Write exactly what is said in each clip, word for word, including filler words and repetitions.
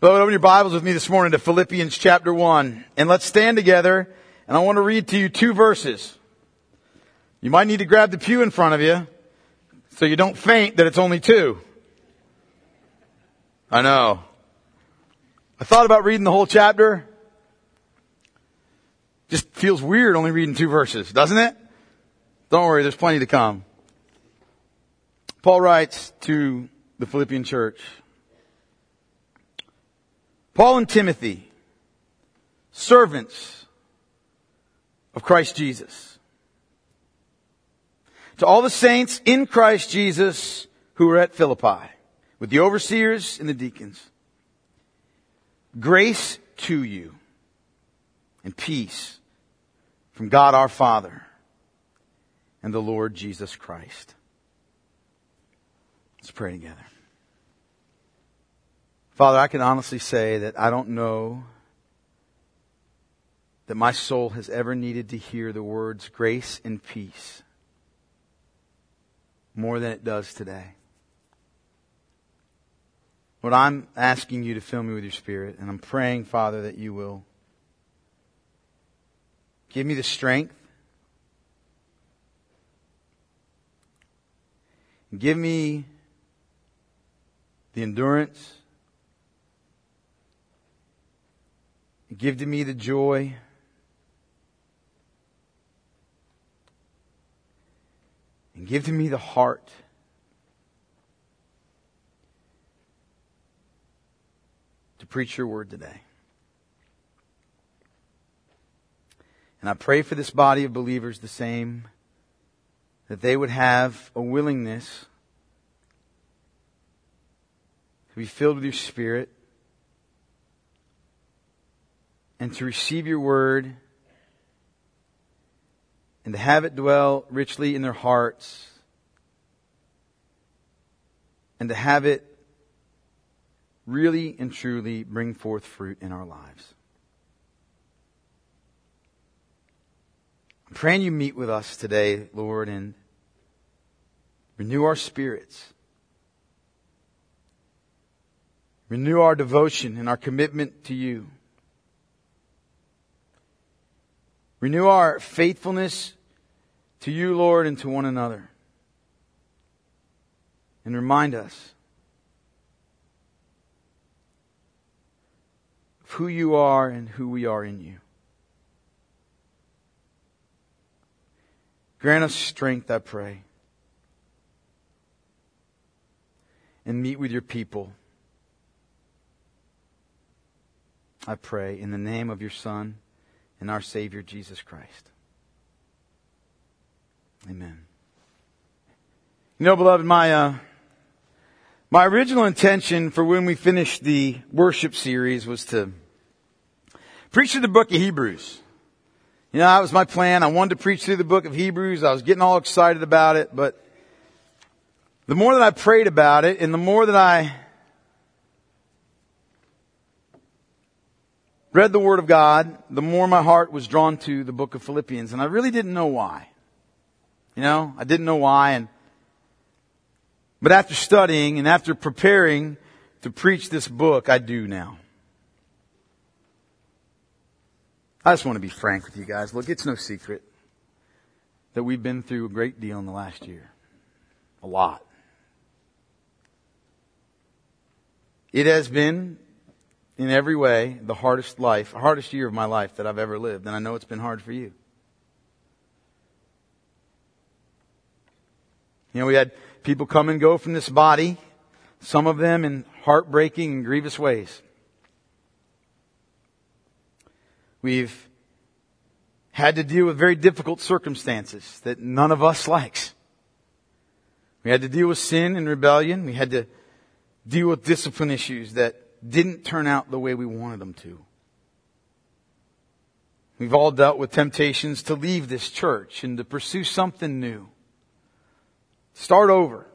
So open your Bibles with me this morning to Philippians chapter one. And let's stand together. And I want to read to you two verses. You might need to grab the pew in front of you so you don't faint that it's only two. I know. I thought about reading the whole chapter. Just feels weird only reading two verses, doesn't it? Don't worry, there's plenty to come. Paul writes to the Philippian church, Paul and Timothy, servants of Christ Jesus, to all the saints in Christ Jesus who are at Philippi, with the overseers and the deacons, grace to you and peace from God our Father and the Lord Jesus Christ. Let's pray together. Father, I can honestly say that I don't know that my soul has ever needed to hear the words grace and peace more than it does today. Lord, I'm asking you to fill me with your Spirit, and I'm praying, Father, that you will give me the strength, and give me the endurance, give to me the joy, and give to me the heart to preach your word today. And I pray for this body of believers the same, that they would have a willingness to be filled with your Spirit, and to receive your word, and to have it dwell richly in their hearts, and to have it really and truly bring forth fruit in our lives. I'm praying you meet with us today, Lord, and renew our spirits. Renew our devotion and our commitment to you. Renew our faithfulness to you, Lord, and to one another. And remind us of who you are and who we are in you. Grant us strength, I pray. And meet with your people. I pray in the name of your Son and our Savior, Jesus Christ. Amen. You know, beloved, my uh, my original intention for when we finished the worship series was to preach through the book of Hebrews. You know, that was my plan. I wanted to preach through the book of Hebrews. I was getting all excited about it, but the more that I prayed about it, and the more that I read the Word of God, the more my heart was drawn to the book of Philippians. And I really didn't know why. You know, I didn't know why. And but after studying and after preparing to preach this book, I do now. I just want to be frank with you guys. Look, it's no secret that we've been through a great deal in the last year. A lot. It has been, in every way, the hardest life, hardest year of my life that I've ever lived. And I know it's been hard for you. You know, we had people come and go from this body, some of them in heartbreaking and grievous ways. We've had to deal with very difficult circumstances that none of us likes. We had to deal with sin and rebellion. We had to deal with discipline issues that didn't turn out the way we wanted them to. We've all dealt with temptations to leave this church and to pursue something new. Start over.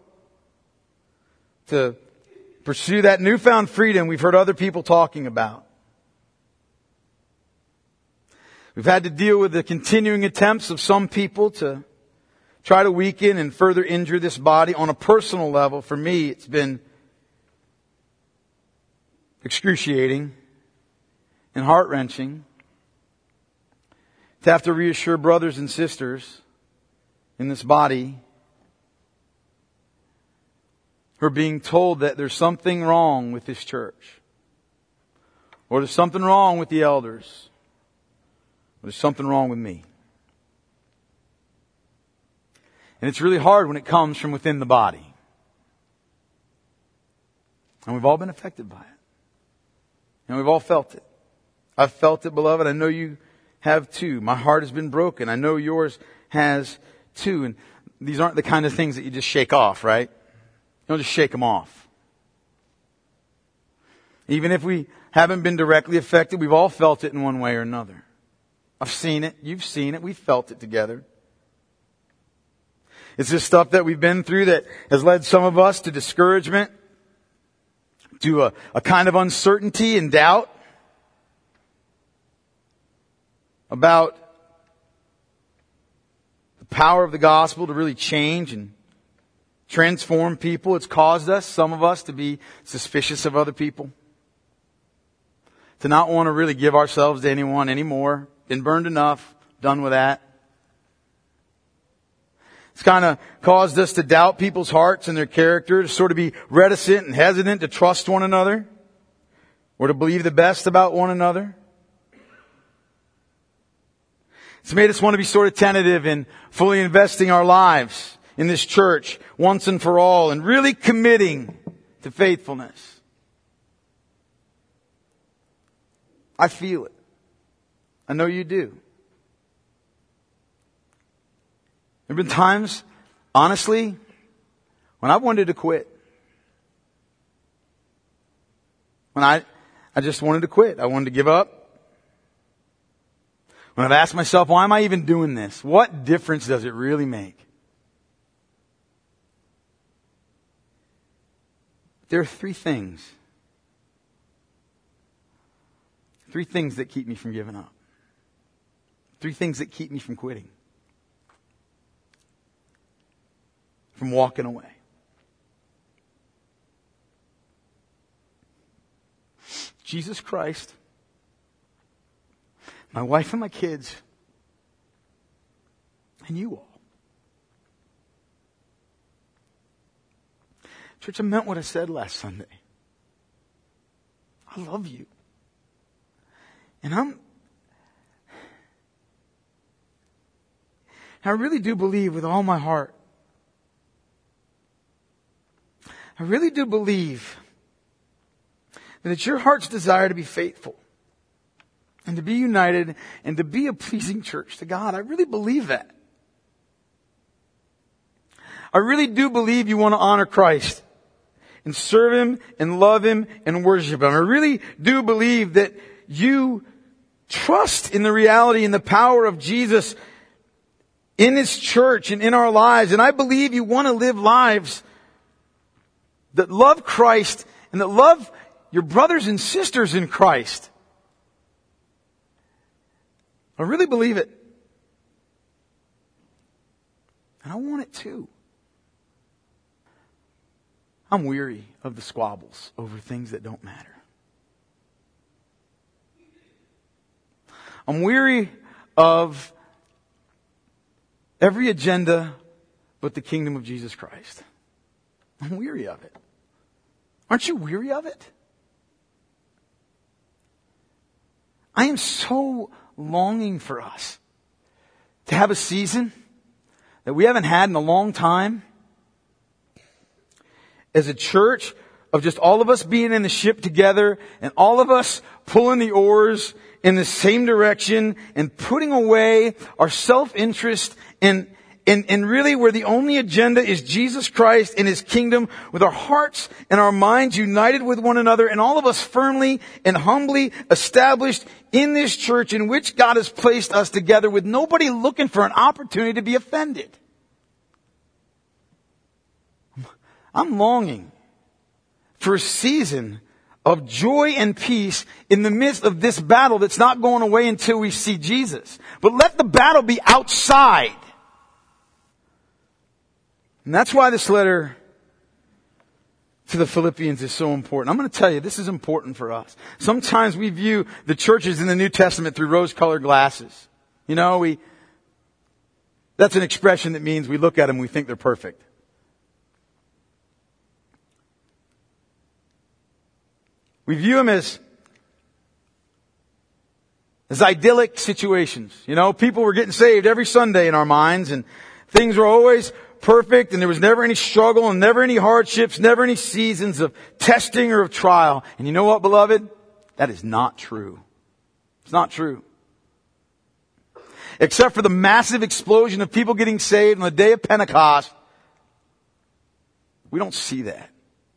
To pursue that newfound freedom we've heard other people talking about. We've had to deal with the continuing attempts of some people to try to weaken and further injure this body on a personal level. For me, it's been excruciating and heart-wrenching to have to reassure brothers and sisters in this body who are being told that there's something wrong with this church, or there's something wrong with the elders, or there's something wrong with me. And it's really hard when it comes from within the body. And we've all been affected by it. And we've all felt it. I've felt it, beloved. I know you have too. My heart has been broken. I know yours has too. And these aren't the kind of things that you just shake off, right? You don't just shake them off. Even if we haven't been directly affected, we've all felt it in one way or another. I've seen it. You've seen it. We've felt it together. It's this stuff that we've been through that has led some of us to discouragement, to a, a kind of uncertainty and doubt about the power of the gospel to really change and transform people. It's caused us, some of us, to be suspicious of other people, to not want to really give ourselves to anyone anymore. Been burned enough, done with that. It's kind of caused us to doubt people's hearts and their character, to sort of be reticent and hesitant to trust one another, or to believe the best about one another. It's made us want to be sort of tentative in fully investing our lives in this church once and for all, and really committing to faithfulness. I feel it. I know you do. There have been times, honestly, when I wanted to quit. When I, I just wanted to quit. I wanted to give up. When I've asked myself, why am I even doing this? What difference does it really make? There are three things. Three things that keep me from giving up. Three things that keep me from quitting. From walking away. Jesus Christ, my wife and my kids, and you all. Church, I meant what I said last Sunday. I love you. And I'm, I really do believe with all my heart, I really do believe that it's your heart's desire to be faithful and to be united and to be a pleasing church to God. I really believe that. I really do believe you want to honor Christ and serve Him and love Him and worship Him. I really do believe that you trust in the reality and the power of Jesus in His church and in our lives. And I believe you want to live lives that love Christ and that love your brothers and sisters in Christ. I really believe it. And I want it too. I'm weary of the squabbles over things that don't matter. I'm weary of every agenda but the kingdom of Jesus Christ. I'm weary of it. Aren't you weary of it? I am so longing for us to have a season that we haven't had in a long time as a church, of just all of us being in the ship together and all of us pulling the oars in the same direction and putting away our self-interest and And, and really where the only agenda is Jesus Christ and His kingdom, with our hearts and our minds united with one another, and all of us firmly and humbly established in this church in which God has placed us together, with nobody looking for an opportunity to be offended. I'm longing for a season of joy and peace in the midst of this battle that's not going away until we see Jesus. But let the battle be outside. And that's why this letter to the Philippians is so important. I'm going to tell you, this is important for us. Sometimes we view the churches in the New Testament through rose-colored glasses. You know, we, that's an expression that means we look at them and we think they're perfect. We view them as, as idyllic situations. You know, people were getting saved every Sunday in our minds, and things were always perfect, and there was never any struggle and never any hardships, never any seasons of testing or of trial. And you know what, beloved? That is not true. It's not true. Except for the massive explosion of people getting saved on the day of Pentecost, we don't see that.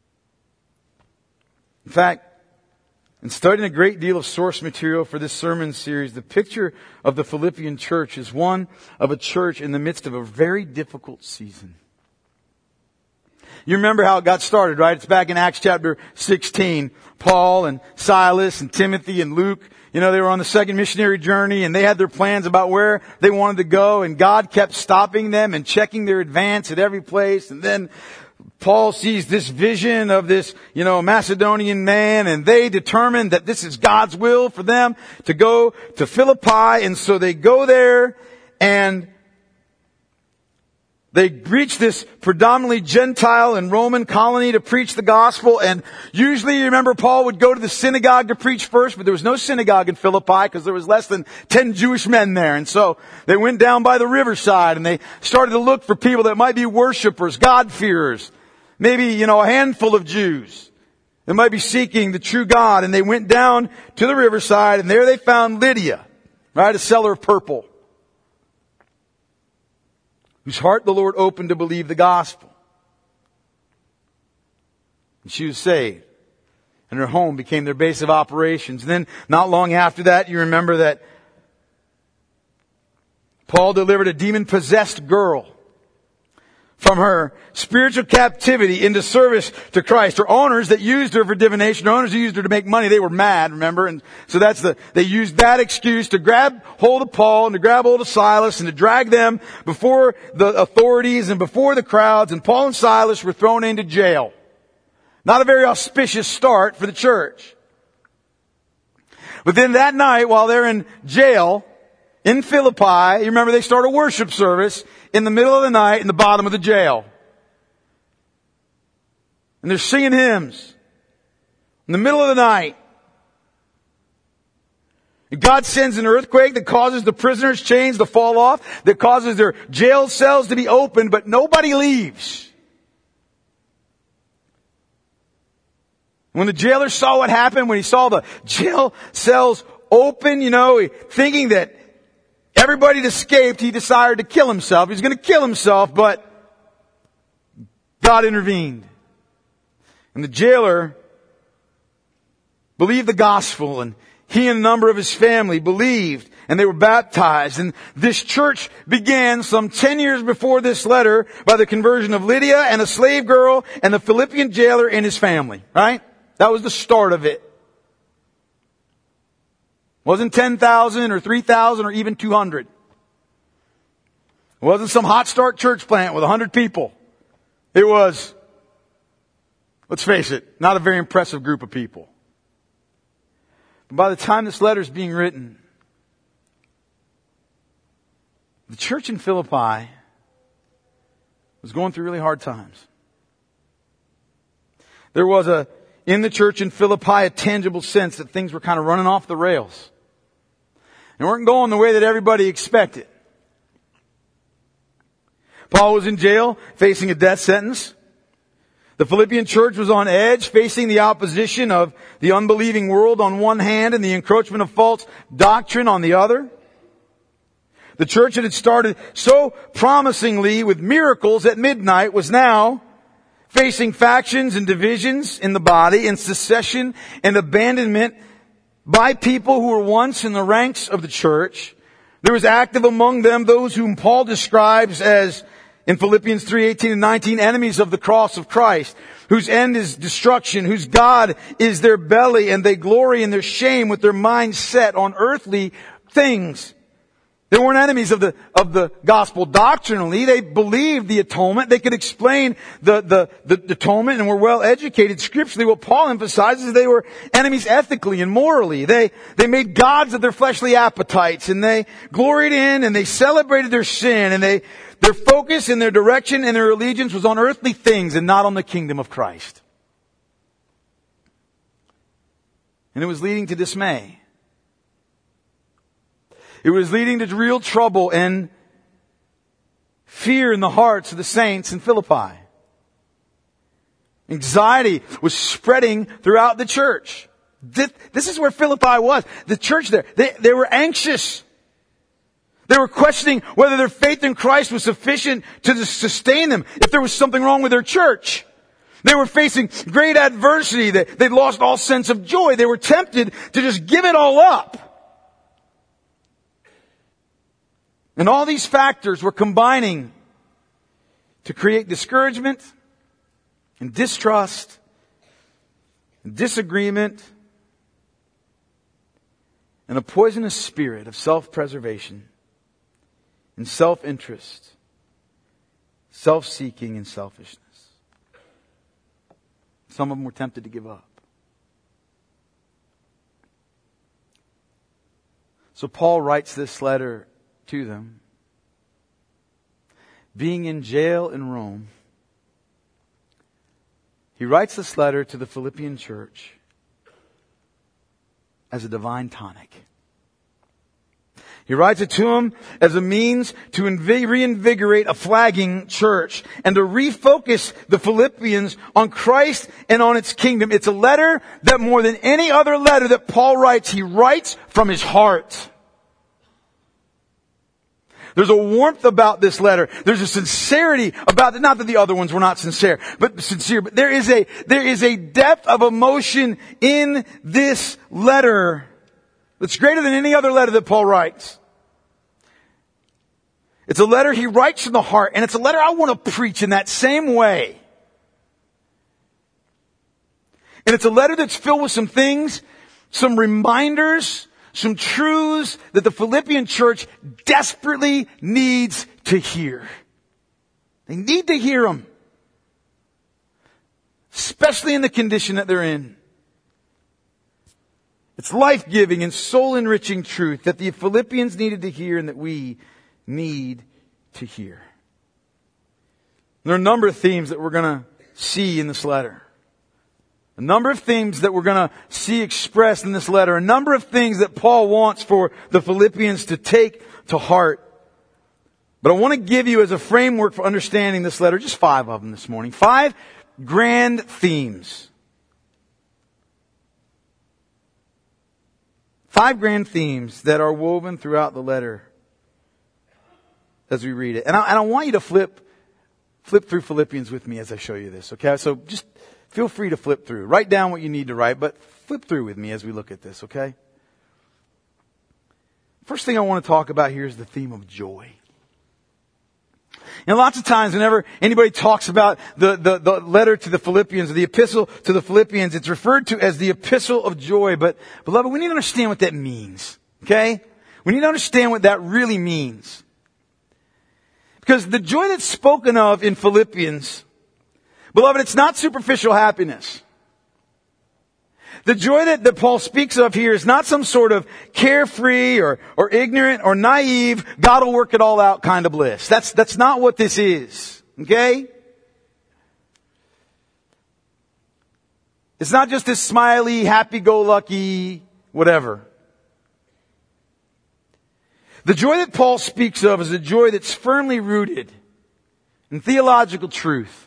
In fact, in studying a great deal of source material for this sermon series, the picture of the Philippian church is one of a church in the midst of a very difficult season. You remember how it got started, right? It's back in Acts chapter sixteen. Paul and Silas and Timothy and Luke, you know, they were on the second missionary journey, and they had their plans about where they wanted to go, and God kept stopping them and checking their advance at every place. And then Paul sees this vision of this, you know, Macedonian man, and they determine that this is God's will for them to go to Philippi. And so they go there, and they reach this predominantly Gentile and Roman colony to preach the gospel. And usually, you remember, Paul would go to the synagogue to preach first, but there was no synagogue in Philippi because there was less than ten Jewish men there. And so they went down by the riverside, and they started to look for people that might be worshipers, God-fearers. Maybe, you know, a handful of Jews that might be seeking the true God. And they went down to the riverside, and there they found Lydia, right, a seller of purple, whose heart the Lord opened to believe the gospel. And she was saved. And her home became their base of operations. And then, not long after that, you remember that Paul delivered a demon-possessed girl from her spiritual captivity into service to Christ. Her owners that used her for divination, her owners who used her to make money, they were mad, remember? And so that's the, they used that excuse to grab hold of Paul and to grab hold of Silas and to drag them before the authorities and before the crowds. And Paul and Silas were thrown into jail. Not a very auspicious start for the church. But then that night, while they're in jail in Philippi, you remember they start a worship service in the middle of the night in the bottom of the jail. And they're singing hymns in the middle of the night. And God sends an earthquake that causes the prisoners' chains to fall off, that causes their jail cells to be opened, but nobody leaves. When the jailer saw what happened, when he saw the jail cells open, you know, thinking that everybody had escaped, he decided to kill himself. He was going to kill himself, but God intervened. And the jailer believed the gospel, and he and a number of his family believed, and they were baptized. And this church began some ten years before this letter by the conversion of Lydia and a slave girl and the Philippian jailer and his family, right? That was the start of it. It wasn't ten thousand or three thousand or even two hundred. It wasn't some hot start church plant with one hundred people. It was, let's face it, not a very impressive group of people. But by the time this letter is being written, the church in Philippi was going through really hard times. There was a, in the church in Philippi, a tangible sense that things were kind of running off the rails. And weren't going the way that everybody expected. Paul was in jail, facing a death sentence. The Philippian church was on edge, facing the opposition of the unbelieving world on one hand and the encroachment of false doctrine on the other. The church that had started so promisingly with miracles at midnight was now facing factions and divisions in the body and secession and abandonment by people who were once in the ranks of the church. There was active among them those whom Paul describes as, in Philippians three, eighteen and nineteen, enemies of the cross of Christ, whose end is destruction, whose God is their belly, and they glory in their shame with their minds set on earthly things. They weren't enemies of the, of the gospel doctrinally. They believed the atonement. They could explain the, the, the, the atonement and were well educated scripturally. What Paul emphasizes is they were enemies ethically and morally. They, they made gods of their fleshly appetites, and they gloried in and they celebrated their sin, and they, their focus and their direction and their allegiance was on earthly things and not on the kingdom of Christ. And it was leading to dismay. It was leading to real trouble and fear in the hearts of the saints in Philippi. Anxiety was spreading throughout the church. This is where Philippi was. The church there, they, they were anxious. They were questioning whether their faith in Christ was sufficient to sustain them, if there was something wrong with their church. They were facing great adversity. They, they'd lost all sense of joy. They were tempted to just give it all up. And all these factors were combining to create discouragement and distrust and disagreement and a poisonous spirit of self-preservation and self-interest, self-seeking and selfishness. Some of them were tempted to give up. So Paul writes this letter to them. Being in jail in Rome, he writes this letter to the Philippian church as a divine tonic. He writes it to them as a means to inv- reinvigorate a flagging church and to refocus the Philippians on Christ and on its kingdom. It's a letter that more than any other letter that Paul writes, he writes from his heart. There's a warmth about this letter. There's a sincerity about it. Not that the other ones were not sincere, but sincere. But there is a, there is a depth of emotion in this letter that's greater than any other letter that Paul writes. It's a letter he writes from the heart, and it's a letter I want to preach in that same way. And it's a letter that's filled with some things, some reminders, some truths that the Philippian church desperately needs to hear. They need to hear them. Especially in the condition that they're in. It's life-giving and soul-enriching truth that the Philippians needed to hear and that we need to hear. There are a number of themes that we're going to see in this letter. A number of themes that we're going to see expressed in this letter. A number of things that Paul wants for the Philippians to take to heart. But I want to give you as a framework for understanding this letter, just five of them this morning. Five grand themes. Five grand themes that are woven throughout the letter as we read it. And I, and I want you to flip, flip through Philippians with me as I show you this, okay? So just feel free to flip through. Write down what you need to write, but flip through with me as we look at this, okay? First thing I want to talk about here is the theme of joy. And lots of times whenever anybody talks about the, the, the letter to the Philippians, or the epistle to the Philippians, it's referred to as the epistle of joy. But beloved, we need to understand what that means, okay? We need to understand what that really means. Because the joy that's spoken of in Philippians, beloved, it's not superficial happiness. The joy that, that Paul speaks of here is not some sort of carefree or, or ignorant or naive, God will work it all out kind of bliss. That's, that's not what this is. Okay? It's not just this smiley, happy-go-lucky, whatever. The joy that Paul speaks of is a joy that's firmly rooted in theological truth.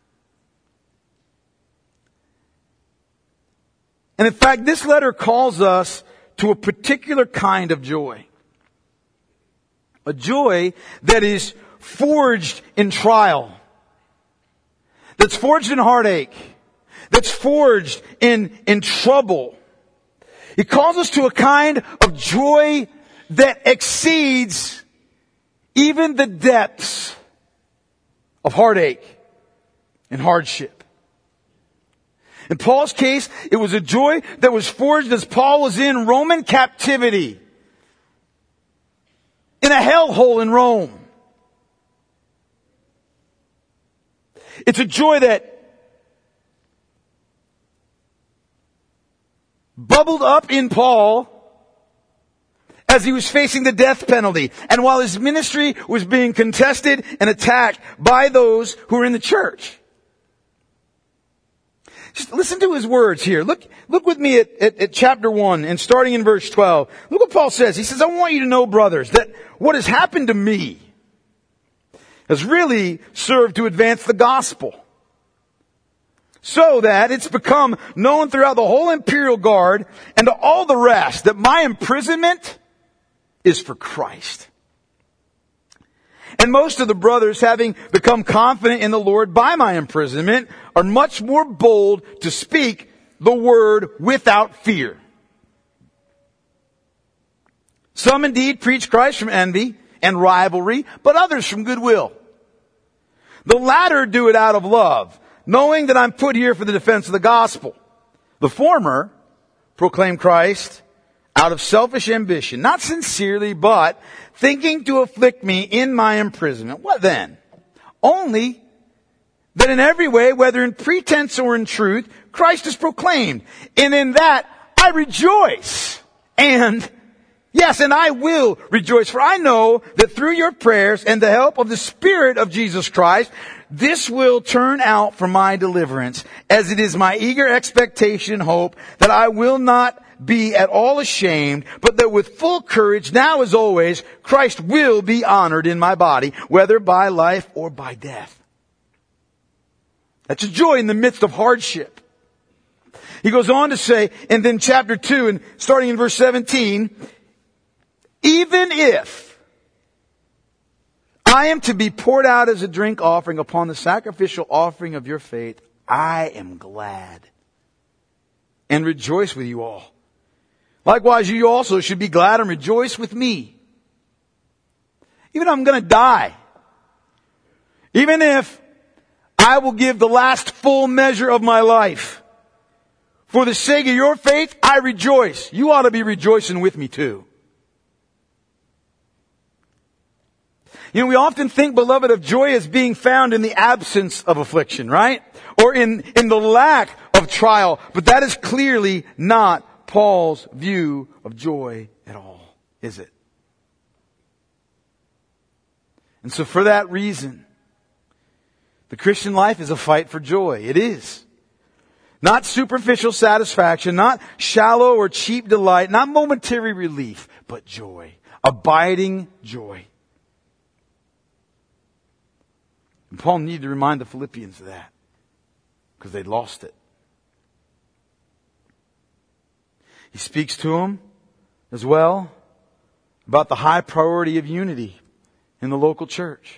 And in fact, this letter calls us to a particular kind of joy. A joy that is forged in trial. That's forged in heartache. That's forged in, in trouble. He calls us to a kind of joy that exceeds even the depths of heartache and hardship. In Paul's case, it was a joy that was forged as Paul was in Roman captivity. in a hellhole in Rome. It's a joy that bubbled up in Paul as he was facing the death penalty, and while his ministry was being contested and attacked by those who were in the church. Just listen to his words here. Look, look with me at, at, at chapter one and starting in verse twelve. Look what Paul says. He says, I want you to know, brothers, that what has happened to me has really served to advance the gospel, so that it's become known throughout the whole imperial guard and to all the rest that my imprisonment is for Christ. And most of the brothers, having become confident in the Lord by my imprisonment, are much more bold to speak the word without fear. Some indeed preach Christ from envy and rivalry, but others from goodwill. The latter do it out of love, knowing that I'm put here for the defense of the gospel. The former proclaim Christ out of selfish ambition, not sincerely, but thinking to afflict me in my imprisonment. What then? Only that in every way, whether in pretense or in truth, Christ is proclaimed. And in that I rejoice. And yes, and I will rejoice, for I know that through your prayers and the help of the Spirit of Jesus Christ, this will turn out for my deliverance, as it is my eager expectation and hope that I will not be at all ashamed, but that with full courage, now as always, Christ will be honored in my body, whether by life or by death. That's a joy in the midst of hardship. He goes on to say, and then chapter two, and starting in verse seventeen, even if I am to be poured out as a drink offering upon the sacrificial offering of your faith, I am glad and rejoice with you all. Likewise, you also should be glad and rejoice with me. Even if I'm going to die, even if I will give the last full measure of my life, for the sake of your faith, I rejoice. You ought to be rejoicing with me too. You know, we often think, beloved, of joy as being found in the absence of affliction, right? Or in, in the lack of trial. But that is clearly not Paul's view of joy at all, is it? And so for that reason, the Christian life is a fight for joy. It is. Not superficial satisfaction, not shallow or cheap delight, not momentary relief, but joy. Abiding joy. And Paul needed to remind the Philippians of that, because they'd lost it. He speaks to them as well about the high priority of unity in the local church.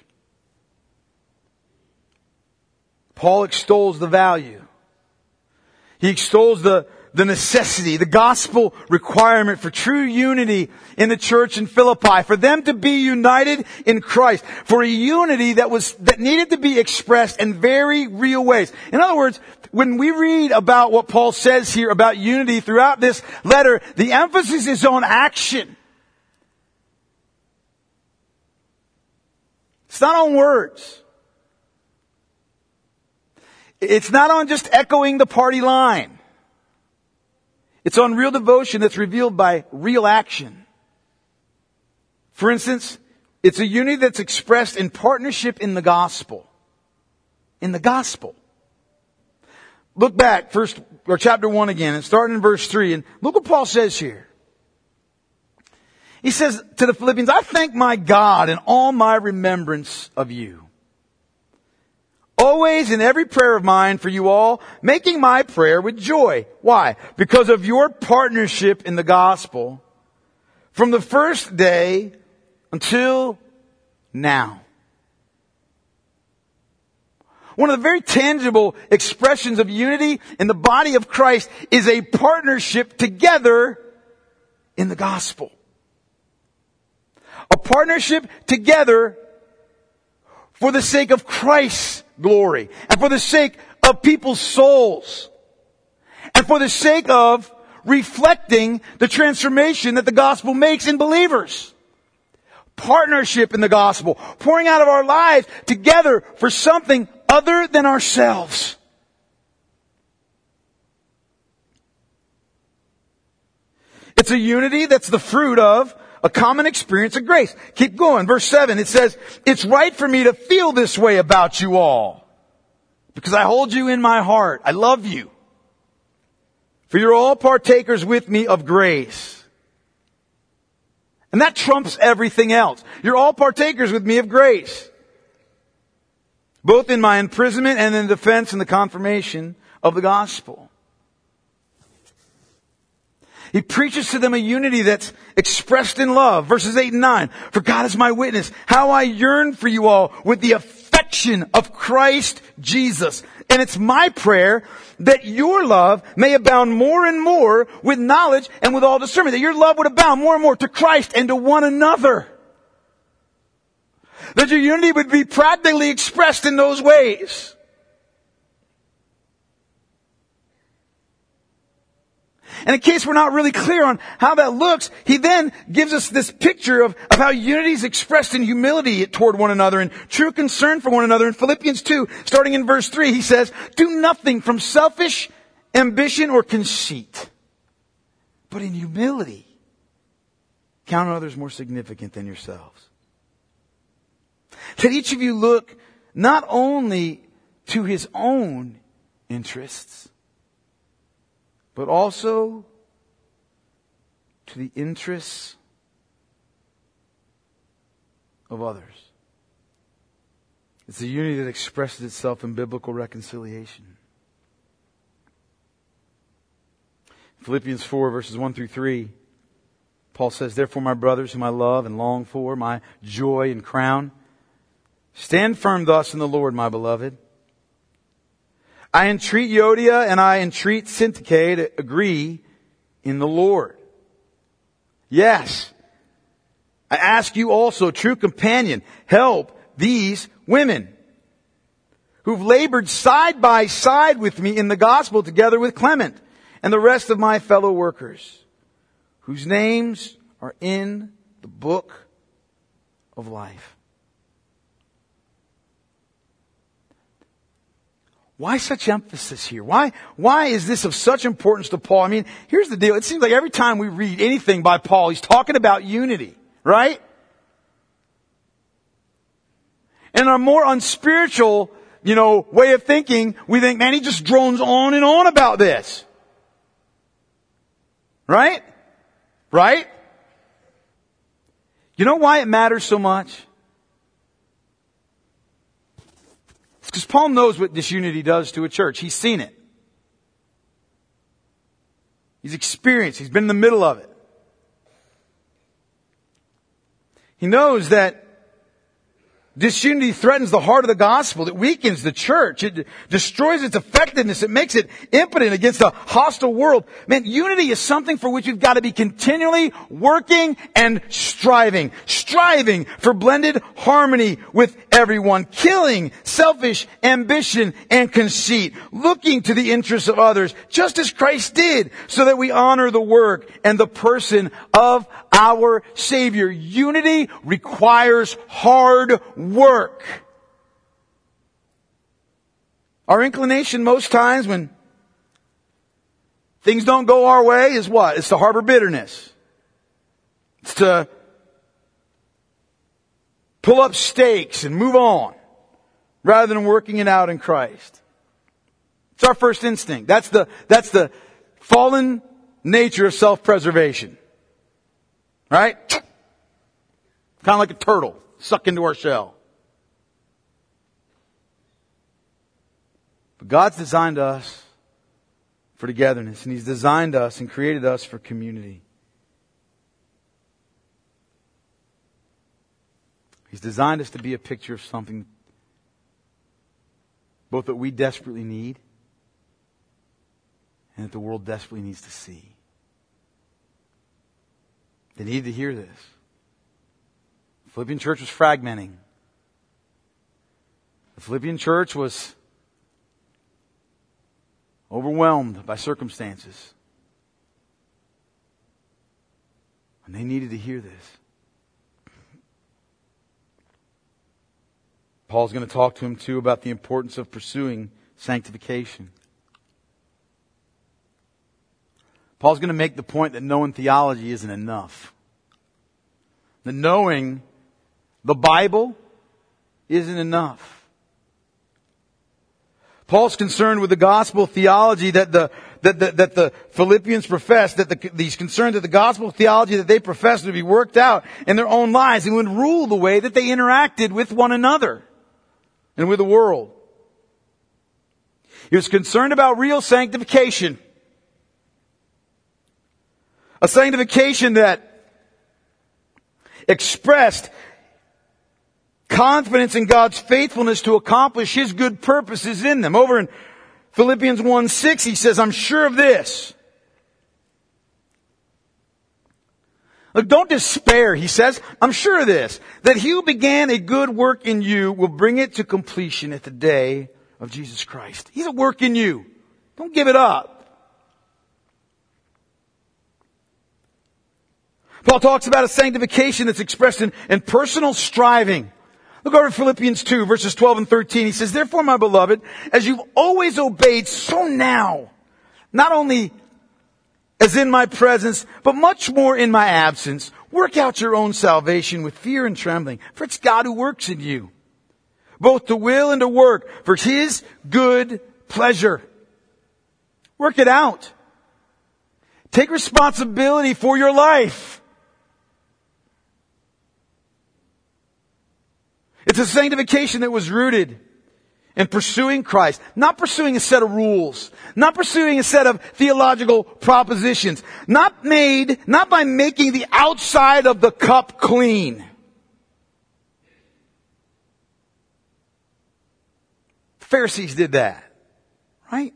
Paul extols the value. He extols the, the necessity, the gospel requirement for true unity in the church in Philippi, for them to be united in Christ, for a unity that was, that needed to be expressed in very real ways. In other words, when we read about what Paul says here about unity throughout this letter, the emphasis is on action. It's not on words. It's not on just echoing the party line. It's on real devotion that's revealed by real action. For instance, it's a unity that's expressed in partnership in the gospel. In the gospel. Look back, first, or chapter one again, and starting in verse three, and look what Paul says here. He says to the Philippians, I thank my God in all my remembrance of you. Always in every prayer of mine for you all, making my prayer with joy. Why? Because of your partnership in the gospel from the first day until now. One of the very tangible expressions of unity in the body of Christ is a partnership together in the gospel. A partnership together for the sake of Christ's glory, and for the sake of people's souls, and for the sake of reflecting the transformation that the gospel makes in believers. partnership in the gospel, pouring out of our lives together for something other than ourselves. It's a unity that's the fruit of a common experience of grace. Keep going. Verse seven, it says, it's right for me to feel this way about you all, because I hold you in my heart. I love you. For you're all partakers with me of grace. And that trumps everything else. You're all partakers with me of grace, both in my imprisonment and in the defense and the confirmation of the gospel. He preaches to them a unity that's expressed in love. Verses eight and nine. For God is my witness, how I yearn for you all with the affection of Christ Jesus. And it's my prayer that your love may abound more and more with knowledge and with all discernment. That your love would abound more and more to Christ and to one another. That your unity would be practically expressed in those ways. And in case we're not really clear on how that looks, he then gives us this picture of, of how unity is expressed in humility toward one another and true concern for one another. In Philippians two, starting in verse three, he says, do nothing from selfish ambition or conceit, but in humility count on others more significant than yourselves. That each of you look not only to his own interests, but also to the interests of others. It's a unity that expresses itself in biblical reconciliation. Philippians four, verses one through three, Paul says, therefore, my brothers whom I love and long for, my joy and crown, stand firm thus in the Lord, my beloved. I entreat Euodia and I entreat Syntyche to agree in the Lord. Yes, I ask you also, true companion, help these women who've labored side by side with me in the gospel together with Clement and the rest of my fellow workers, whose names are in the book of life. Why such emphasis here? Why, why is this of such importance to Paul? I mean, here's the deal. It seems like every time we read anything by Paul, he's talking about unity, right? And our more unspiritual, you know, way of thinking, we think, man, he just drones on and on about this. Right? Right? You know why it matters so much? Because Paul knows what disunity does to a church. He's seen it. He's experienced. He's been in the middle of it. He knows that disunity threatens the heart of the gospel. It weakens the church. It destroys its effectiveness. It makes it impotent against a hostile world. Man, unity is something for which we've got to be continually working and striving. Striving for blended harmony with everyone. Killing selfish ambition and conceit. Looking to the interests of others, just as Christ did, so that we honor the work and the person of our Savior. Unity requires hard work. Our inclination most times when things don't go our way is what? It's to harbor bitterness. It's to pull up stakes and move on rather than working it out in Christ. It's our first instinct. That's the, that's the fallen nature of self-preservation. Right? Kind of like a turtle, suck into our shell. But God's designed us for togetherness, and He's designed us and created us for community. He's designed us to be a picture of something both that we desperately need and that the world desperately needs to see. They needed to hear this. The Philippian church was fragmenting. The Philippian church was overwhelmed by circumstances. And they needed to hear this. Paul's going to talk to him too about the importance of pursuing sanctification. Paul's going to make the point that knowing theology isn't enough. That knowing the Bible isn't enough. Paul's concerned with the gospel theology that the that the, that the Philippians profess, that the, he's concerned that the gospel theology that they profess would be worked out in their own lives and would rule the way that they interacted with one another and with the world. He was concerned about real sanctification. A sanctification that expressed confidence in God's faithfulness to accomplish His good purposes in them. Over in Philippians one six, he says, I'm sure of this. Look, don't despair, he says. I'm sure of this, that He who began a good work in you will bring it to completion at the day of Jesus Christ. He's at work in you. Don't give it up. Paul talks about a sanctification that's expressed in, in personal striving. Look over at Philippians two, verses twelve and thirteen. He says, therefore, my beloved, as you've always obeyed, so now, not only as in my presence, but much more in my absence, work out your own salvation with fear and trembling. For it's God who works in you, both to will and to work for His good pleasure. Work it out. Take responsibility for your life. It's a sanctification that was rooted in pursuing Christ, not pursuing a set of rules, not pursuing a set of theological propositions, not made, not by making the outside of the cup clean. The Pharisees did that, right?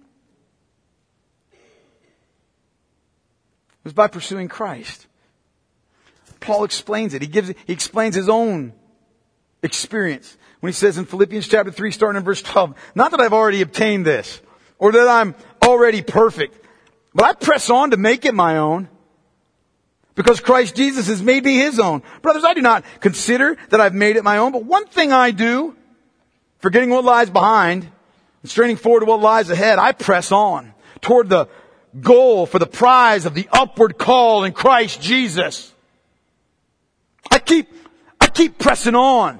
It was by pursuing Christ. Paul explains it. He gives, he explains his own experience when he says in Philippians chapter three, starting in verse twelve, not that I've already obtained this or that I'm already perfect, but I press on to make it my own because Christ Jesus has made me His own. Brothers, I do not consider that I've made it my own, but one thing I do, forgetting what lies behind and straining forward to what lies ahead, I press on toward the goal for the prize of the upward call in Christ Jesus. I keep, I keep pressing on.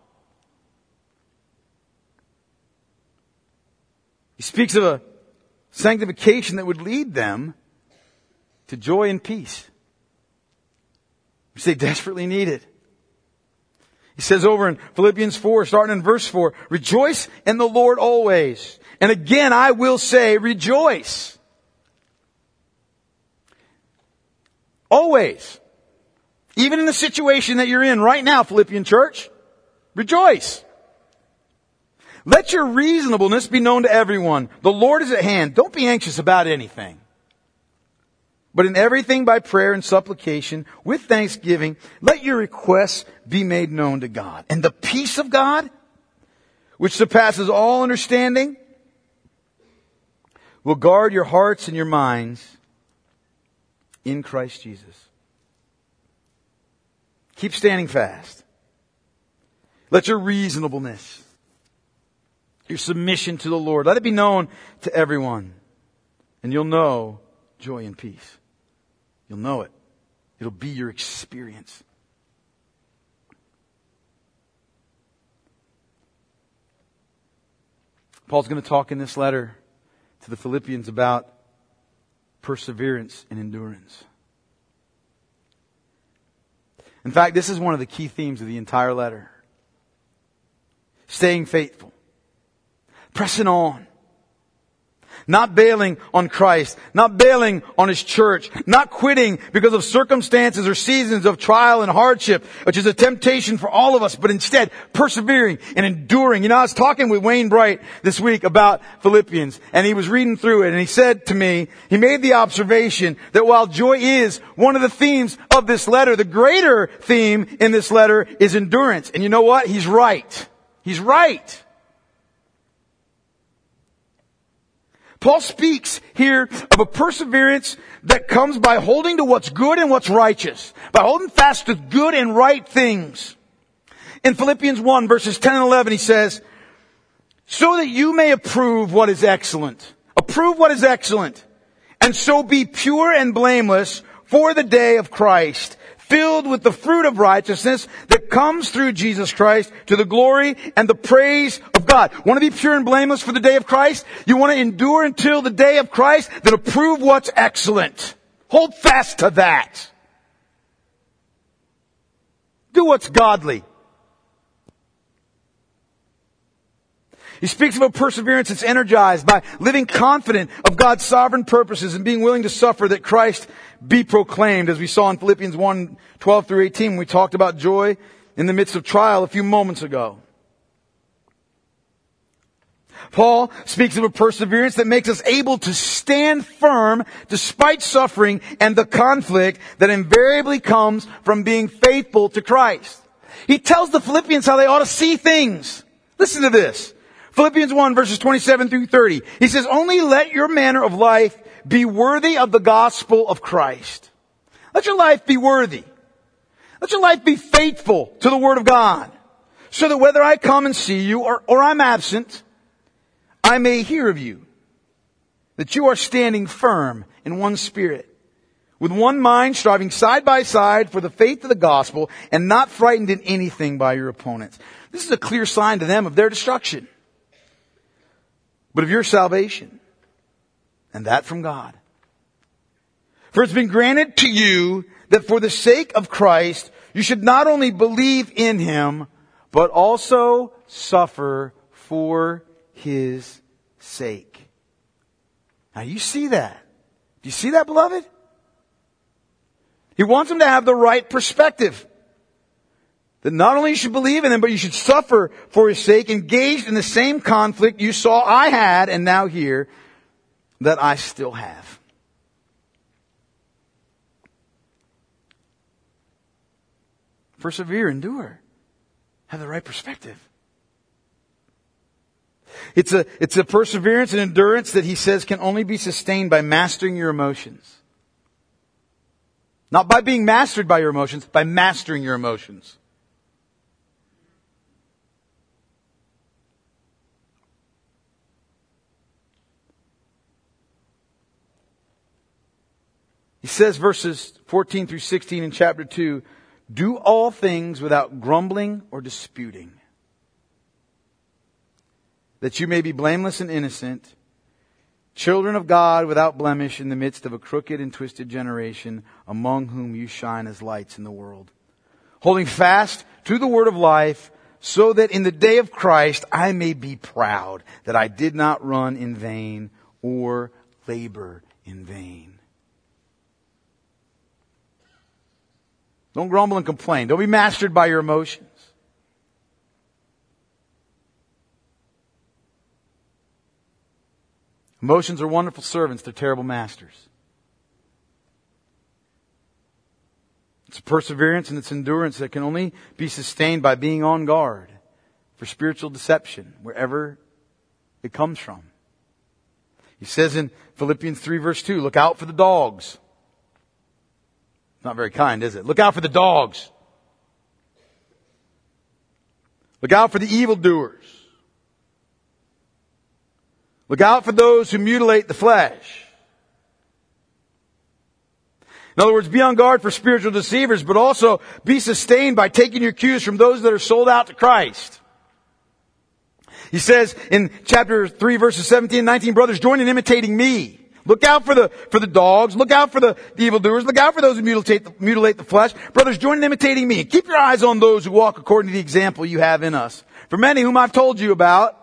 He speaks of a sanctification that would lead them to joy and peace, which they desperately needed. He says over in Philippians four, starting in verse four, rejoice in the Lord always. And again, I will say, rejoice. Always. Even in the situation that you're in right now, Philippian church, rejoice. Let your reasonableness be known to everyone. The Lord is at hand. Don't be anxious about anything. But in everything by prayer and supplication, with thanksgiving, let your requests be made known to God. And the peace of God, which surpasses all understanding, will guard your hearts and your minds in Christ Jesus. Keep standing fast. Let your reasonableness, your submission to the Lord, let it be known to everyone. And you'll know joy and peace. You'll know it. It'll be your experience. Paul's going to talk in this letter to the Philippians about perseverance and endurance. In fact, this is one of the key themes of the entire letter. Staying faithful. Pressing on. Not bailing on Christ. Not bailing on His church. Not quitting because of circumstances or seasons of trial and hardship, which is a temptation for all of us, but instead persevering and enduring. You know, I was talking with Wayne Bright this week about Philippians, and he was reading through it, and he said to me, he made the observation that while joy is one of the themes of this letter, the greater theme in this letter is endurance. And you know what? He's right. He's right. Paul speaks here of a perseverance that comes by holding to what's good and what's righteous. By holding fast to good and right things. In Philippians one, verses ten and eleven, he says, so that you may approve what is excellent. Approve what is excellent. And so be pure and blameless for the day of Christ, filled with the fruit of righteousness that comes through Jesus Christ to the glory and the praise of God. Want to be pure and blameless for the day of Christ? You want to endure until the day of Christ? Then approve what's excellent. Hold fast to that. Do what's godly. He speaks of a perseverance that's energized by living confident of God's sovereign purposes and being willing to suffer that Christ be proclaimed, as we saw in Philippians one, twelve through eighteen when we talked about joy in the midst of trial a few moments ago. Paul speaks of a perseverance that makes us able to stand firm despite suffering and the conflict that invariably comes from being faithful to Christ. He tells the Philippians how they ought to see things. Listen to this. Philippians one, verses twenty-seven through thirty. He says, only let your manner of life be worthy of the gospel of Christ. Let your life be worthy. Let your life be faithful to the Word of God, so that whether I come and see you or, or I'm absent, I may hear of you, that you are standing firm in one spirit, with one mind, striving side by side for the faith of the gospel, and not frightened in anything by your opponents. This is a clear sign to them of their destruction, but of your salvation, and that from God. For it's been granted to you that for the sake of Christ, you should not only believe in Him, but also suffer for His sake. Now you see that. Do you see that, beloved? He wants them to have the right perspective. That not only you should believe in Him, but you should suffer for His sake, engaged in the same conflict you saw I had and now hear that I still have. Persevere, endure. Have the right perspective. It's a, it's a perseverance and endurance that he says can only be sustained by mastering your emotions. Not by being mastered by your emotions, by mastering your emotions. He says, verses fourteen through sixteen in chapter two, do all things without grumbling or disputing, that you may be blameless and innocent, children of God without blemish in the midst of a crooked and twisted generation, among whom you shine as lights in the world, holding fast to the word of life, so that in the day of Christ I may be proud that I did not run in vain or labor in vain. Don't grumble and complain. Don't be mastered by your emotions. Emotions are wonderful servants. They're terrible masters. It's a perseverance and it's endurance that can only be sustained by being on guard for spiritual deception, wherever it comes from. He says in Philippians three verse two, look out for the dogs. Not very kind, is it? Look out for the dogs. Look out for the evildoers. Look out for those who mutilate the flesh. In other words, be on guard for spiritual deceivers, but also be sustained by taking your cues from those that are sold out to Christ. He says in chapter three verses seventeen and nineteen, brothers, join in imitating me. Look out for the, for the dogs. Look out for the, the evildoers. Look out for those who mutilate the, mutilate the flesh. Brothers, join in imitating me. Keep your eyes on those who walk according to the example you have in us. For many whom I've told you about,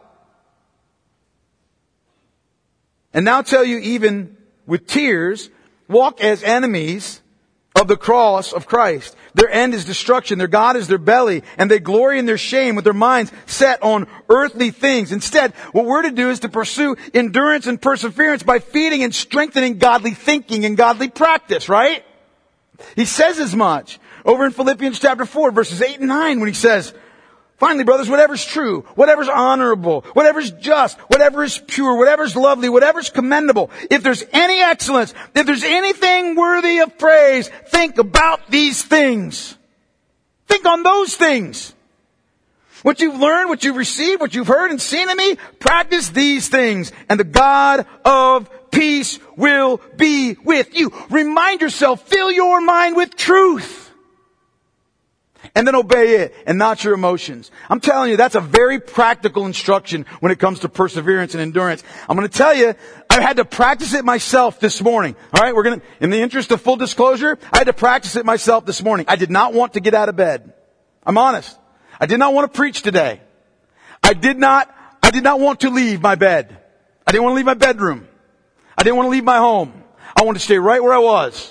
and now tell you even with tears, walk as enemies of the cross of Christ. Their end is destruction. Their God is their belly. And they glory in their shame with their minds set on earthly things. Instead, what we're to do is to pursue endurance and perseverance by feeding and strengthening godly thinking and godly practice, right? He says as much over in Philippians chapter four, verses eight and nine, when he says, finally, brothers, whatever's true, whatever's honorable, whatever's just, whatever is pure, whatever's lovely, whatever's commendable, if there's any excellence, if there's anything worthy of praise, think about these things. Think on those things. What you've learned, what you've received, what you've heard and seen in me, practice these things, and the God of peace will be with you. Remind yourself, fill your mind with truth. And then obey it and not your emotions. I'm telling you, that's a very practical instruction when it comes to perseverance and endurance. I'm going to tell you, I had to practice it myself this morning. All right, we're going to, in the interest of full disclosure, I had to practice it myself this morning. I did not want to get out of bed. I'm honest. I did not want to preach today. I did not, I did not want to leave my bed. I didn't want to leave my bedroom. I didn't want to leave my home. I wanted to stay right where I was.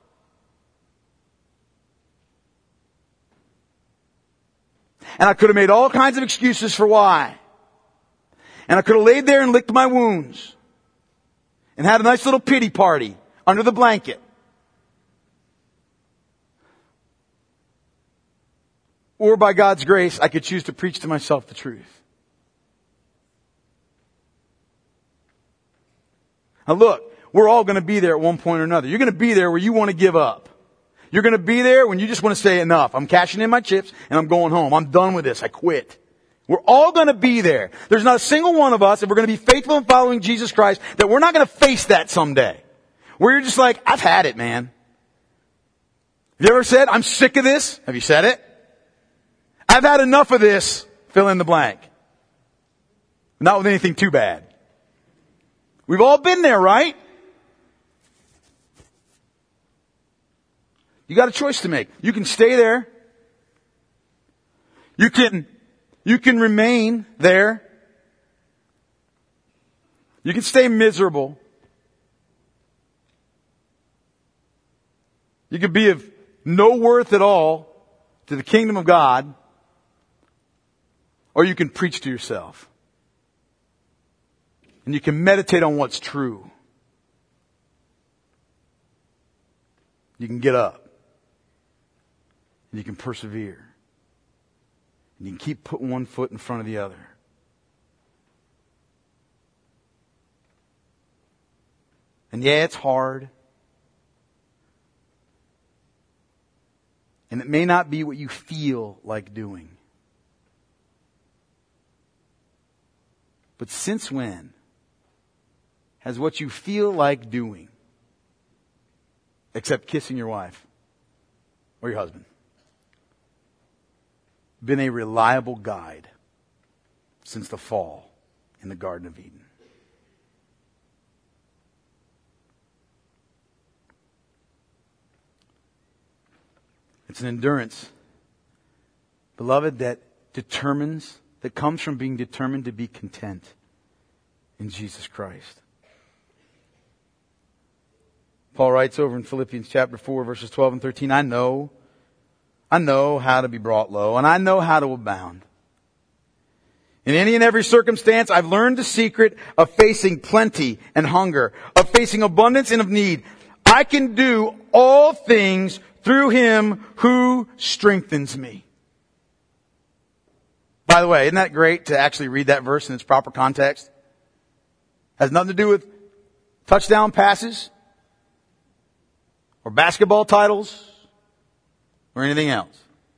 And I could have made all kinds of excuses for why. And I could have laid there and licked my wounds. And had a nice little pity party under the blanket. Or by God's grace, I could choose to preach to myself the truth. Now look, we're all going to be there at one point or another. You're going to be there where you want to give up. You're going to be there when you just want to say enough. I'm cashing in my chips and I'm going home. I'm done with this. I quit. We're all going to be there. There's not a single one of us, if we're going to be faithful in following Jesus Christ, that we're not going to face that someday. Where you're just like, I've had it, man. Have you ever said, I'm sick of this? Have you said it? I've had enough of this. Fill in the blank. Not with anything too bad. We've all been there, right? You got a choice to make. You can stay there. You can, you can remain there. You can stay miserable. You can be of no worth at all to the kingdom of God. Or you can preach to yourself. And you can meditate on what's true. You can get up. And you can persevere. And you can keep putting one foot in front of the other. And yeah, it's hard. And it may not be what you feel like doing. But since when has what you feel like doing, except kissing your wife or your husband, been a reliable guide since the fall in the Garden of Eden? It's an endurance, beloved, that determines, that comes from being determined to be content in Jesus Christ. Paul writes over in Philippians chapter four, verses twelve and thirteen, I know, I know how to be brought low, and I know how to abound. In any and every circumstance, I've learned the secret of facing plenty and hunger, of facing abundance and of need. I can do all things through Him who strengthens me. By the way, isn't that great to actually read that verse in its proper context? Has nothing to do with touchdown passes or basketball titles or anything else.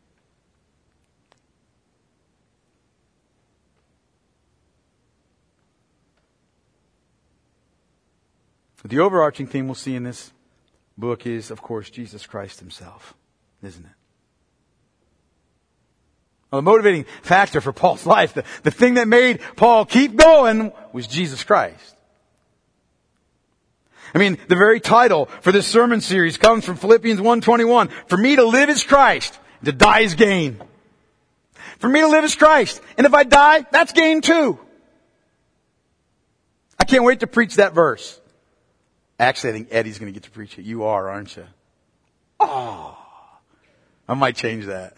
But the overarching theme we'll see in this book is, of course, Jesus Christ Himself, isn't it? Well, the motivating factor for Paul's life, the, the thing that made Paul keep going, was Jesus Christ. I mean, the very title for this sermon series comes from Philippians one twenty-one. For me to live is Christ, to die is gain. For me to live is Christ, and if I die, that's gain too. I can't wait to preach that verse. Actually, I think Eddie's going to get to preach it. You are, aren't you? Oh, I might change that.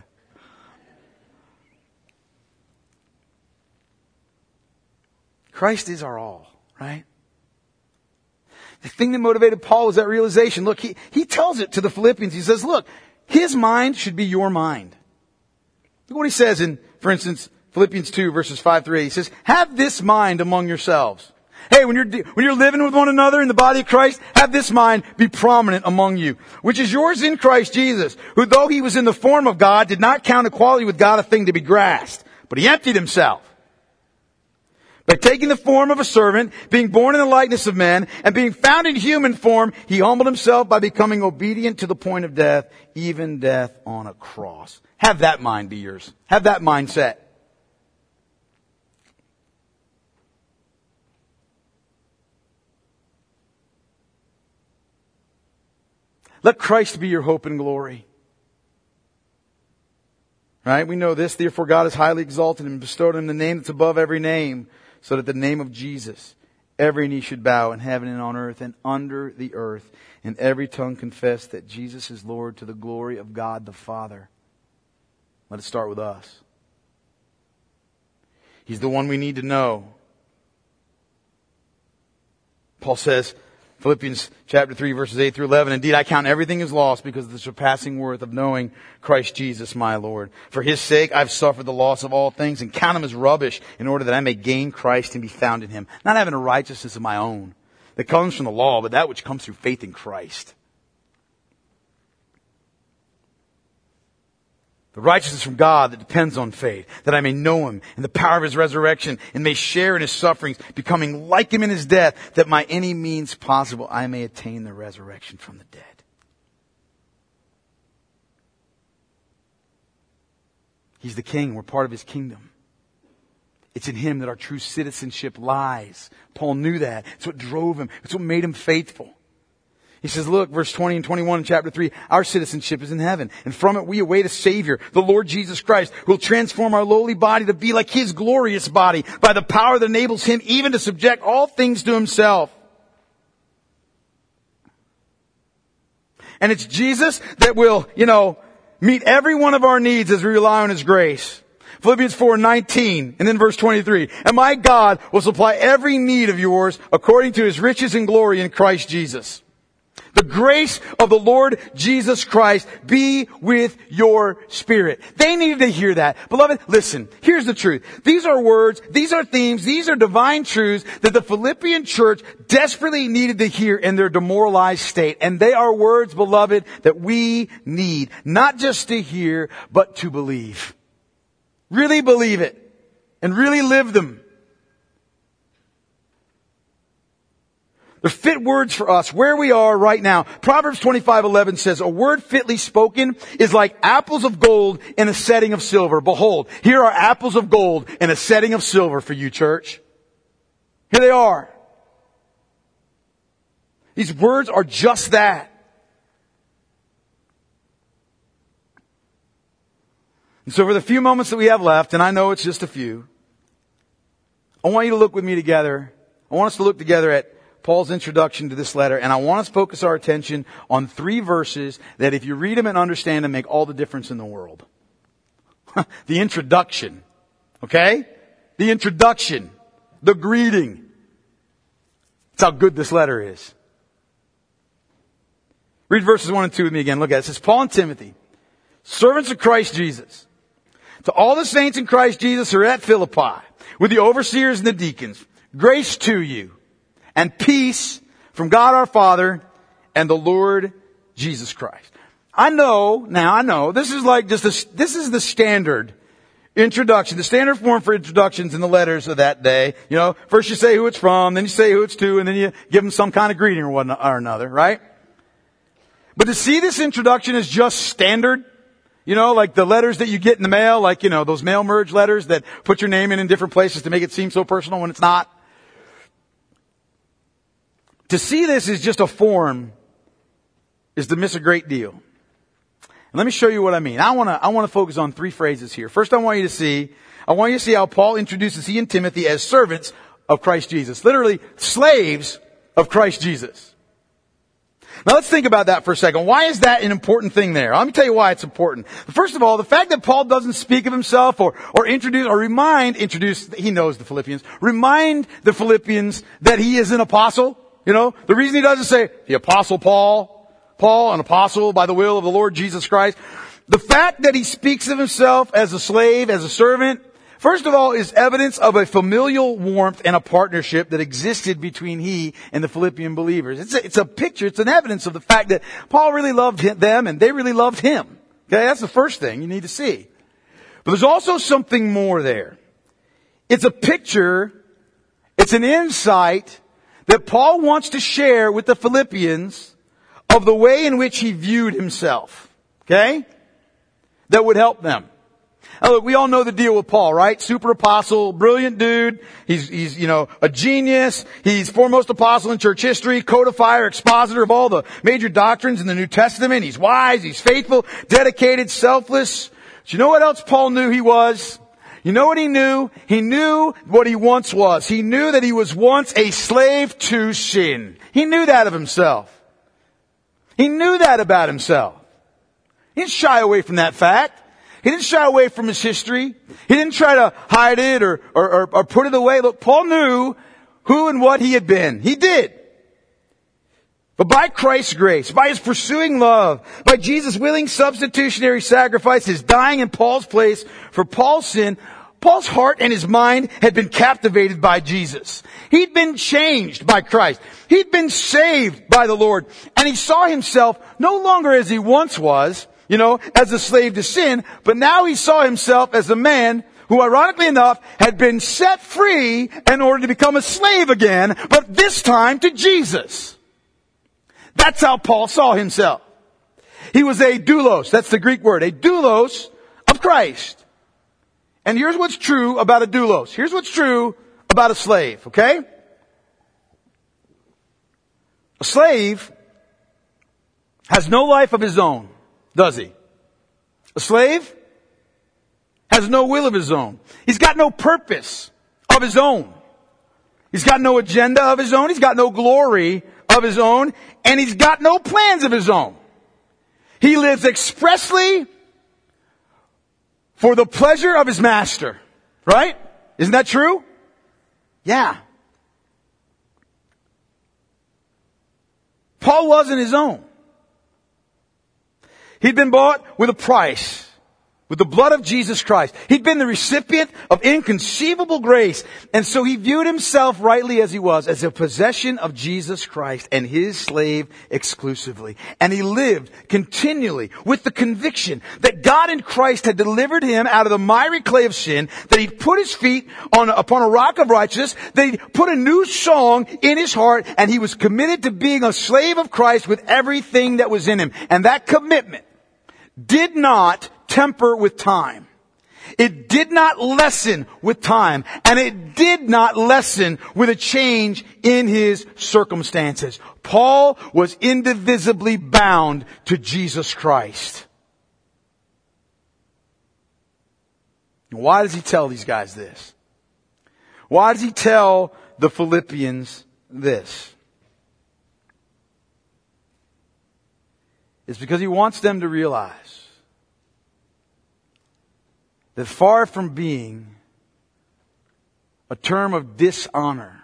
Christ is our all, right? The thing that motivated Paul was that realization. Look, he, he tells it to the Philippians. He says, look, his mind should be your mind. Look what he says in, for instance, Philippians two, verses five through eight. He says, have this mind among yourselves. Hey, when you're, when you're living with one another in the body of Christ, have this mind be prominent among you, which is yours in Christ Jesus, who though He was in the form of God, did not count equality with God a thing to be grasped, But he emptied himself by taking the form of a servant, being born in the likeness of men, and being found in human form, he humbled himself by becoming obedient to the point of death, even death on a cross. Have that mind be yours. Have that mindset. Let Christ be your hope and glory. Right? We know this. Therefore God has highly exalted him and bestowed on him the name that's above every name, so that the name of Jesus, every knee should bow in heaven and on earth and under the earth, and every tongue confess that Jesus is Lord, to the glory of God the Father. Let it start with us. He's the one we need to know. Paul says, Philippians chapter three, verses eight through eleven, indeed I count everything as loss because of the surpassing worth of knowing Christ Jesus my Lord. For his sake I've suffered the loss of all things and count them as rubbish in order that I may gain Christ and be found in him. Not having a righteousness of my own that comes from the law, but that which comes through faith in Christ. The righteousness from God that depends on faith, that I may know him and the power of his resurrection and may share in his sufferings, becoming like him in his death, that by any means possible I may attain the resurrection from the dead. He's the king. We're part of his kingdom. It's in him that our true citizenship lies. Paul knew that. It's what drove him. It's what made him faithful. He says, look, verse twenty and twenty-one in chapter three, our citizenship is in heaven, and from it we await a Savior, the Lord Jesus Christ, who will transform our lowly body to be like his glorious body by the power that enables him even to subject all things to himself. And it's Jesus that will, you know, meet every one of our needs as we rely on his grace. Philippians four nineteen, and then verse twenty-three. And my God will supply every need of yours according to his riches and glory in Christ Jesus. The grace of the Lord Jesus Christ be with your spirit. They needed to hear that. Beloved, listen, here's the truth. These are words, these are themes, these are divine truths that the Philippian church desperately needed to hear in their demoralized state. And they are words, beloved, that we need not just to hear, but to believe. Really believe it and really live them. They're fit words for us, where we are right now. Proverbs twenty-five eleven says, a word fitly spoken is like apples of gold in a setting of silver. Behold, here are apples of gold in a setting of silver for you, church. Here they are. These words are just that. And so for the few moments that we have left, and I know it's just a few, I want you to look with me together. I want us to look together at Paul's introduction to this letter, and I want us to focus our attention on three verses that if you read them and understand them, make all the difference in the world. The introduction. Okay? The introduction. The greeting. That's how good this letter is. Read verses one and two with me again. Look at it. It says, Paul and Timothy, servants of Christ Jesus, to all the saints in Christ Jesus who are at Philippi, with the overseers and the deacons, grace to you. And peace from God our Father and the Lord Jesus Christ. I know, now I know, this is like just a, this is the standard introduction, the standard form for introductions in the letters of that day. You know, first you say who it's from, then you say who it's to, and then you give them some kind of greeting or one or another, right? But to see this introduction as just standard, you know, like the letters that you get in the mail, like, you know, those mail merge letters that put your name in in different places to make it seem so personal when it's not. To see this as just a form is to miss a great deal. And let me show you what I mean. I want to, I want to focus on three phrases here. First, I want you to see, I want you to see how Paul introduces he and Timothy as servants of Christ Jesus. Literally, slaves of Christ Jesus. Now let's think about that for a second. Why is that an important thing there? Let me tell you why it's important. First of all, the fact that Paul doesn't speak of himself or, or introduce, or remind, introduce, he knows the Philippians, remind the Philippians that he is an apostle. You know, the reason he doesn't say the apostle Paul, Paul, an apostle by the will of the Lord Jesus Christ. The fact that he speaks of himself as a slave, as a servant, first of all, is evidence of a familial warmth and a partnership that existed between he and the Philippian believers. It's a, it's a picture, it's an evidence of the fact that Paul really loved them and they really loved him. Okay, that's the first thing you need to see. But there's also something more there. It's a picture, it's an insight that Paul wants to share with the Philippians of the way in which he viewed himself. Okay? That would help them. Now look, we all know the deal with Paul, right? Super apostle, brilliant dude. He's, he's, you know, a genius. He's foremost apostle in church history, codifier, expositor of all the major doctrines in the New Testament. He's wise, he's faithful, dedicated, selfless. But you know what else Paul knew he was? You know what he knew? He knew what he once was. He knew that he was once a slave to sin. He knew that of himself. He knew that about himself. He didn't shy away from that fact. He didn't shy away from his history. He didn't try to hide it or, or, or, or put it away. Look, Paul knew who and what he had been. He did. But by Christ's grace, by his pursuing love, by Jesus' willing substitutionary sacrifice, his dying in Paul's place for Paul's sin, Paul's heart and his mind had been captivated by Jesus. He'd been changed by Christ. He'd been saved by the Lord. And he saw himself no longer as he once was, you know, as a slave to sin, but now he saw himself as a man who, ironically enough, had been set free in order to become a slave again, but this time to Jesus. That's how Paul saw himself. He was a doulos, that's the Greek word, a doulos of Christ. And here's what's true about a doulos. Here's what's true about a slave, okay? A slave has no life of his own, does he? A slave has no will of his own. He's got no purpose of his own. He's got no agenda of his own. He's got no glory of his own. And he's got no plans of his own. He lives expressly for the pleasure of his master. Right? Isn't that true? Yeah. Paul wasn't his own. He'd been bought with a price, with the blood of Jesus Christ. He'd been the recipient of inconceivable grace. And so he viewed himself rightly as he was, as a possession of Jesus Christ and his slave exclusively. And he lived continually with the conviction that God in Christ had delivered him out of the miry clay of sin, that he'd put his feet on upon a rock of righteousness, that he'd put a new song in his heart, and he was committed to being a slave of Christ with everything that was in him. And that commitment did not temper with time. It did not lessen with time. And it did not lessen with a change in his circumstances. Paul was indivisibly bound to Jesus Christ. Why does he tell these guys this? Why does he tell the Philippians this? It's because he wants them to realize that far from being a term of dishonor,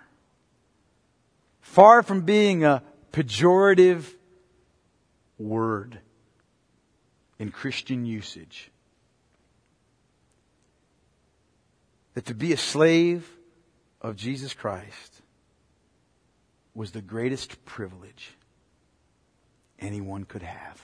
far from being a pejorative word in Christian usage, that to be a slave of Jesus Christ was the greatest privilege anyone could have.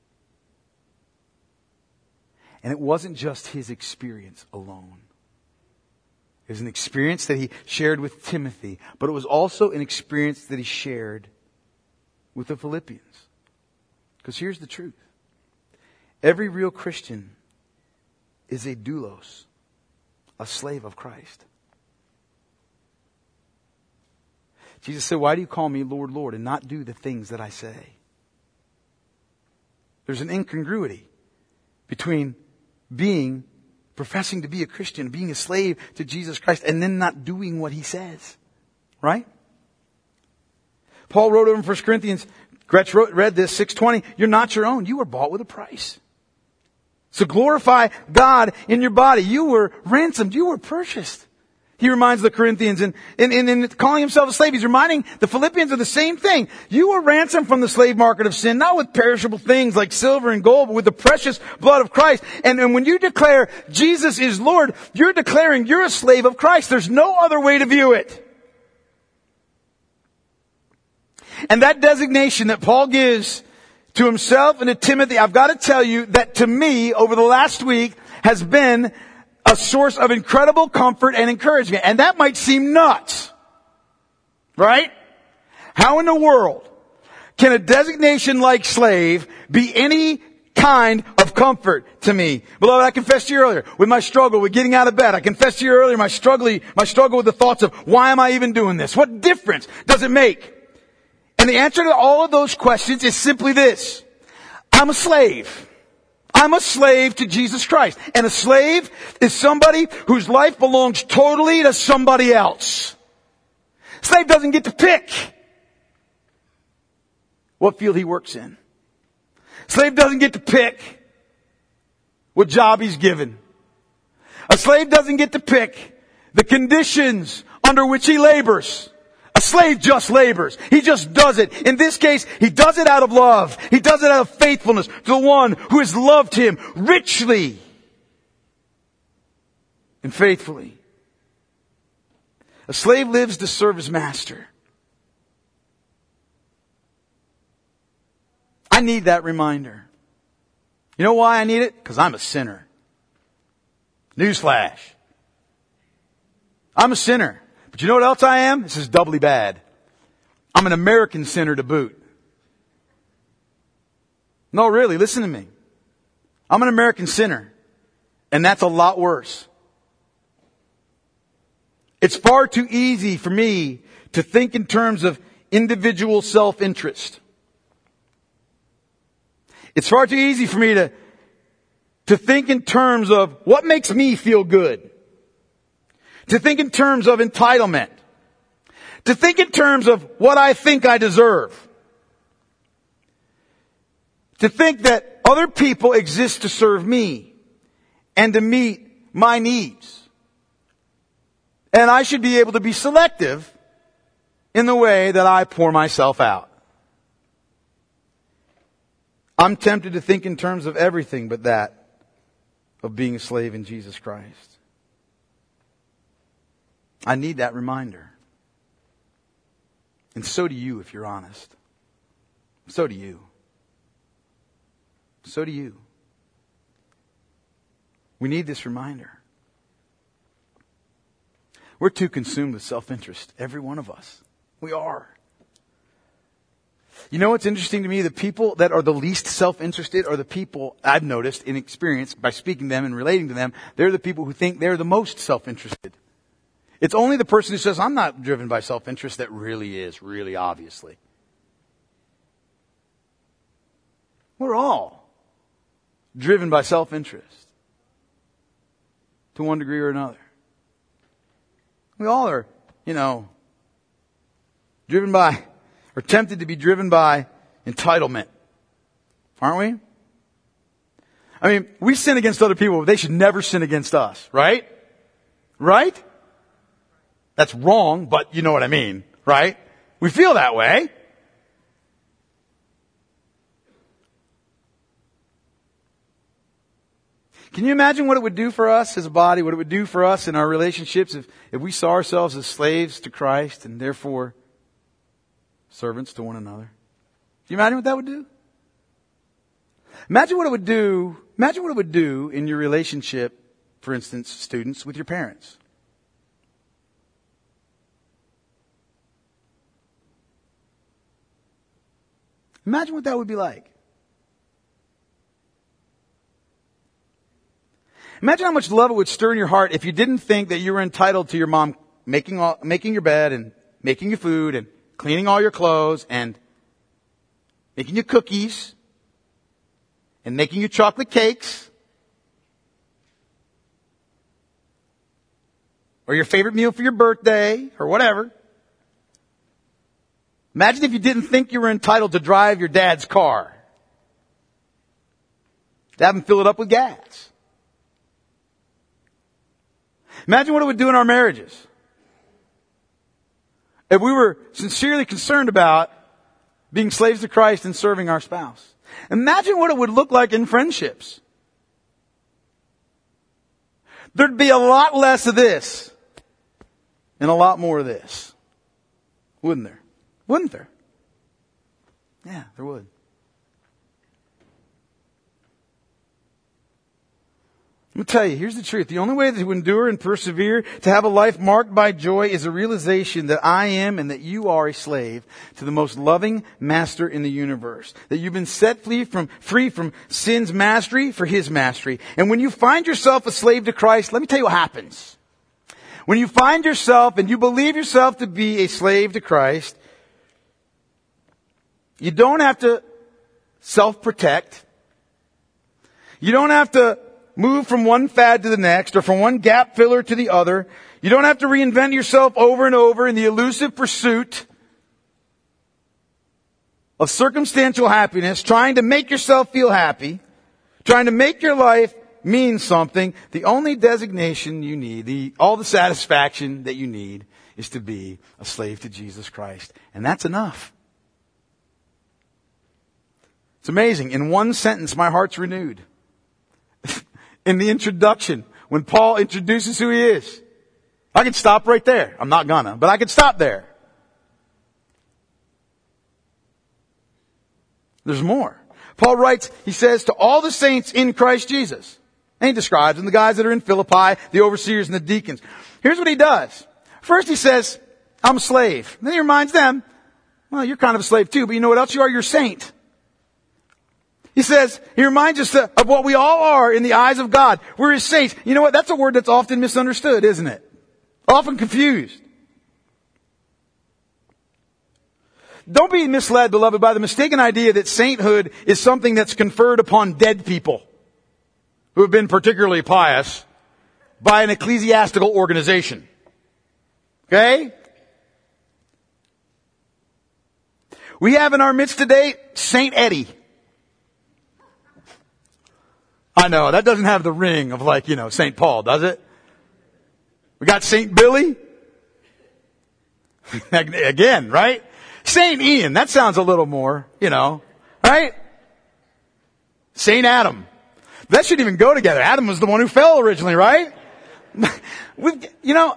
And it wasn't just his experience alone. It was an experience that he shared with Timothy, but it was also an experience that he shared with the Philippians. Because here's the truth. Every real Christian is a doulos, a slave of Christ. Jesus said, "Why do you call me Lord, Lord, and not do the things that I say?" There's an incongruity between being, professing to be a Christian, being a slave to Jesus Christ, and then not doing what he says. Right? Paul wrote over in First Corinthians, Gretch wrote, read this, six twenty, "You're not your own. You were bought with a price. So glorify God in your body. You were ransomed. You were purchased." He reminds the Corinthians, and in, in, in calling himself a slave, he's reminding the Philippians of the same thing. You were ransomed from the slave market of sin, not with perishable things like silver and gold, but with the precious blood of Christ. And, and when you declare Jesus is Lord, you're declaring you're a slave of Christ. There's no other way to view it. And that designation that Paul gives to himself and to Timothy, I've got to tell you that to me, over the last week, has been a source of incredible comfort and encouragement. And that might seem nuts. Right? How in the world can a designation like slave be any kind of comfort to me? Beloved, I confessed to you earlier with my struggle with getting out of bed. I confessed to you earlier my struggle, my struggle with the thoughts of why am I even doing this? What difference does it make? And the answer to all of those questions is simply this. I'm a slave. I'm a slave to Jesus Christ. And a slave is somebody whose life belongs totally to somebody else. Slave doesn't get to pick what field he works in. Slave doesn't get to pick what job he's given. A slave doesn't get to pick the conditions under which he labors. A slave just labors. He just does it. In this case, he does it out of love. He does it out of faithfulness to the one who has loved him richly and faithfully. A slave lives to serve his master. I need that reminder. You know why I need it? Because I'm a sinner. Newsflash. I'm a sinner. But you know what else I am? This is doubly bad. I'm an American sinner to boot. No, really, listen to me. I'm an American sinner. And that's a lot worse. It's far too easy for me to think in terms of individual self-interest. It's far too easy for me to, to think in terms of what makes me feel good. To think in terms of entitlement. To think in terms of what I think I deserve. To think that other people exist to serve me and to meet my needs. And I should be able to be selective in the way that I pour myself out. I'm tempted to think in terms of everything but that of being a slave in Jesus Christ. I need that reminder. And so do you, if you're honest. So do you. So do you. We need this reminder. We're too consumed with self-interest, every one of us. We are. You know what's interesting to me? The people that are the least self-interested are the people I've noticed in experience by speaking to them and relating to them. They're the people who think they're the most self-interested. It's only the person who says, I'm not driven by self-interest, that really is, really obviously. We're all driven by self-interest to one degree or another. We all are, you know, driven by, or tempted to be driven by entitlement. Aren't we? I mean, we sin against other people, but they should never sin against us, right? Right? That's wrong, but you know what I mean, right? We feel that way. Can you imagine what it would do for us as a body, what it would do for us in our relationships if, if we saw ourselves as slaves to Christ and therefore servants to one another? Can you imagine what that would do? Imagine what it would do, imagine what it would do in your relationship, for instance, students, with your parents. Imagine what that would be like. Imagine how much love it would stir in your heart if you didn't think that you were entitled to your mom making all, making your bed and making you food and cleaning all your clothes and making you cookies and making you chocolate cakes or your favorite meal for your birthday or whatever. Imagine if you didn't think you were entitled to drive your dad's car, to have him fill it up with gas. Imagine what it would do in our marriages if we were sincerely concerned about being slaves to Christ and serving our spouse. Imagine what it would look like in friendships. There'd be a lot less of this and a lot more of this. Wouldn't there? Wouldn't there? Yeah, there would. Let me tell you, here's the truth. The only way to endure and persevere, to have a life marked by joy, is a realization that I am and that you are a slave to the most loving master in the universe. That you've been set free from, free from sin's mastery for his mastery. And when you find yourself a slave to Christ, let me tell you what happens. When you find yourself and you believe yourself to be a slave to Christ, you don't have to self-protect. You don't have to move from one fad to the next or from one gap filler to the other. You don't have to reinvent yourself over and over in the elusive pursuit of circumstantial happiness, trying to make yourself feel happy, trying to make your life mean something. The only designation you need, the, all the satisfaction that you need, is to be a slave to Jesus Christ. And that's enough. It's amazing. In one sentence, my heart's renewed. In the introduction, when Paul introduces who he is. I could stop right there. I'm not gonna, but I could stop there. There's more. Paul writes, he says, to all the saints in Christ Jesus. And he describes them, the guys that are in Philippi, the overseers and the deacons. Here's what he does. First he says, I'm a slave. And then he reminds them, well, you're kind of a slave too, but you know what else you are? You're a saint. He says, he reminds us of what we all are in the eyes of God. We're his saints. You know what? That's a word that's often misunderstood, isn't it? Often confused. Don't be misled, beloved, by the mistaken idea that sainthood is something that's conferred upon dead people who have been particularly pious by an ecclesiastical organization. Okay? We have in our midst today Saint Eddie. I know, that doesn't have the ring of like, you know, Saint Paul, does it? We got Saint Billy. Again, right? Saint Ian, that sounds a little more, you know, right? Saint Adam. That shouldn't even go together. Adam was the one who fell originally, right? We've, you know,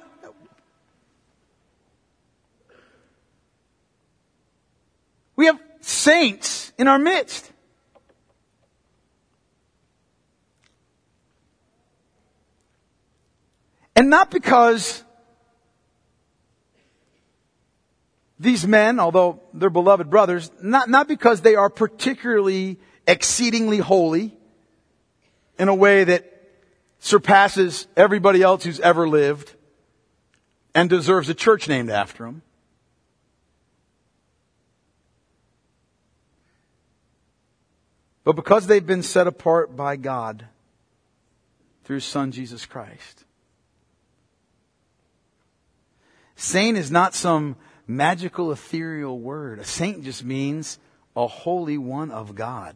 we have saints in our midst. And not because these men, although they're beloved brothers, not, not because they are particularly exceedingly holy in a way that surpasses everybody else who's ever lived and deserves a church named after them. But because they've been set apart by God through His Son, Jesus Christ. Saint is not some magical, ethereal word. A saint just means a holy one of God.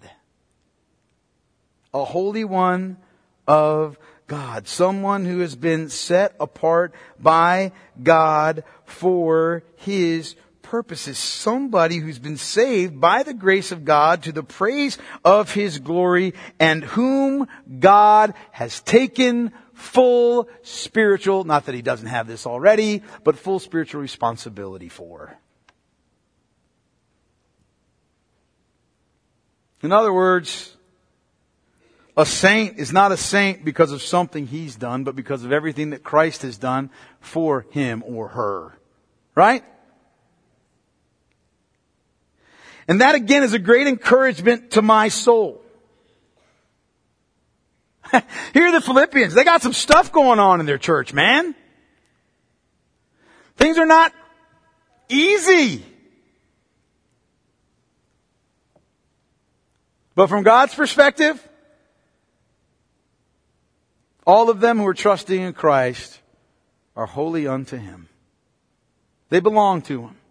A holy one of God. Someone who has been set apart by God for His purposes. Somebody who's been saved by the grace of God to the praise of His glory, and whom God has taken full spiritual, not that He doesn't have this already, but full spiritual responsibility for. In other words, a saint is not a saint because of something he's done, but because of everything that Christ has done for him or her. Right? And that again is a great encouragement to my soul. Here are the Philippians. They got some stuff going on in their church, man. Things are not easy. But from God's perspective, all of them who are trusting in Christ are holy unto Him. They belong to Him.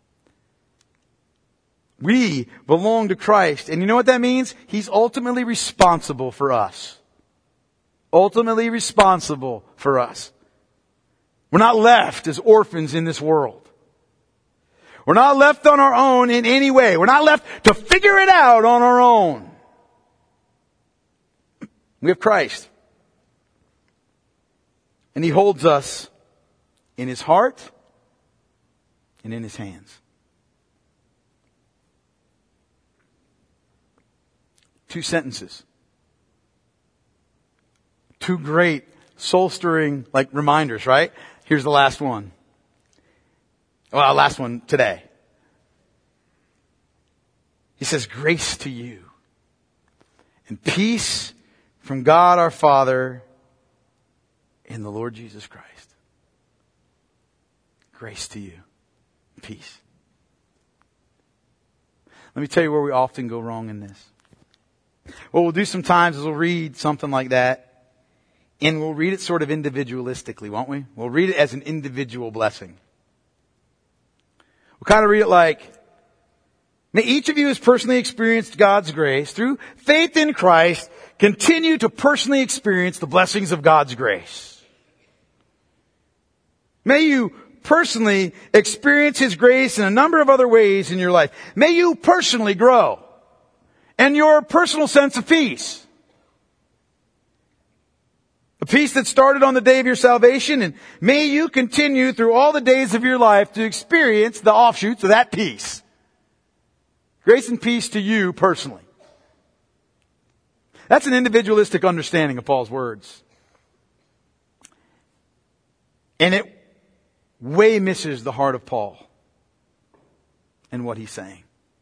We belong to Christ. And you know what that means? He's ultimately responsible for us. Ultimately responsible for us. We're not left as orphans in this world. We're not left on our own in any way. We're not left to figure it out on our own. We have Christ. And He holds us in His heart and in His hands. Two sentences. two great soul-stirring, like, reminders, right? Here's the last one. Well, last one today. He says, grace to you and peace from God our Father and the Lord Jesus Christ. Grace to you. Peace. Let me tell you where we often go wrong in this. What we'll do sometimes is we'll read something like that, and we'll read it sort of individualistically, won't we? We'll read it as an individual blessing. We'll kind of read it like, may each of you who's personally experienced God's grace through faith in Christ continue to personally experience the blessings of God's grace. May you personally experience His grace in a number of other ways in your life. May you personally grow in your personal sense of peace. A peace that started on the day of your salvation, and may you continue through all the days of your life to experience the offshoots of that peace. Grace and peace to you personally. That's an individualistic understanding of Paul's words. And it way misses the heart of Paul and what he's saying.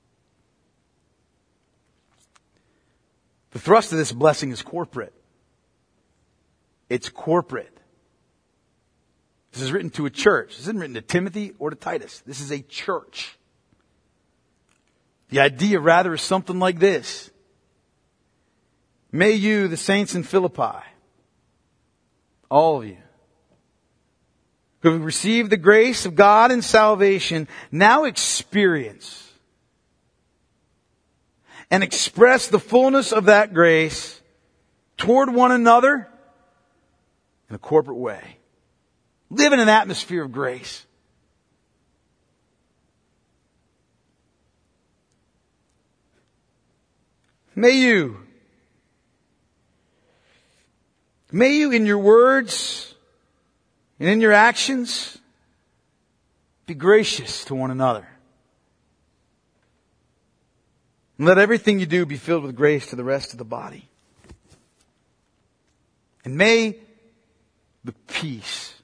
The thrust of this blessing is corporate. It's corporate. This is written to a church. This isn't written to Timothy or to Titus. This is a church. The idea rather is something like this. May you, the saints in Philippi, all of you, who have received the grace of God and salvation, now experience and express the fullness of that grace toward one another in a corporate way. Live in an atmosphere of grace. May you, may you in your words and in your actions be gracious to one another. And let everything you do be filled with grace to the rest of the body. And may the peace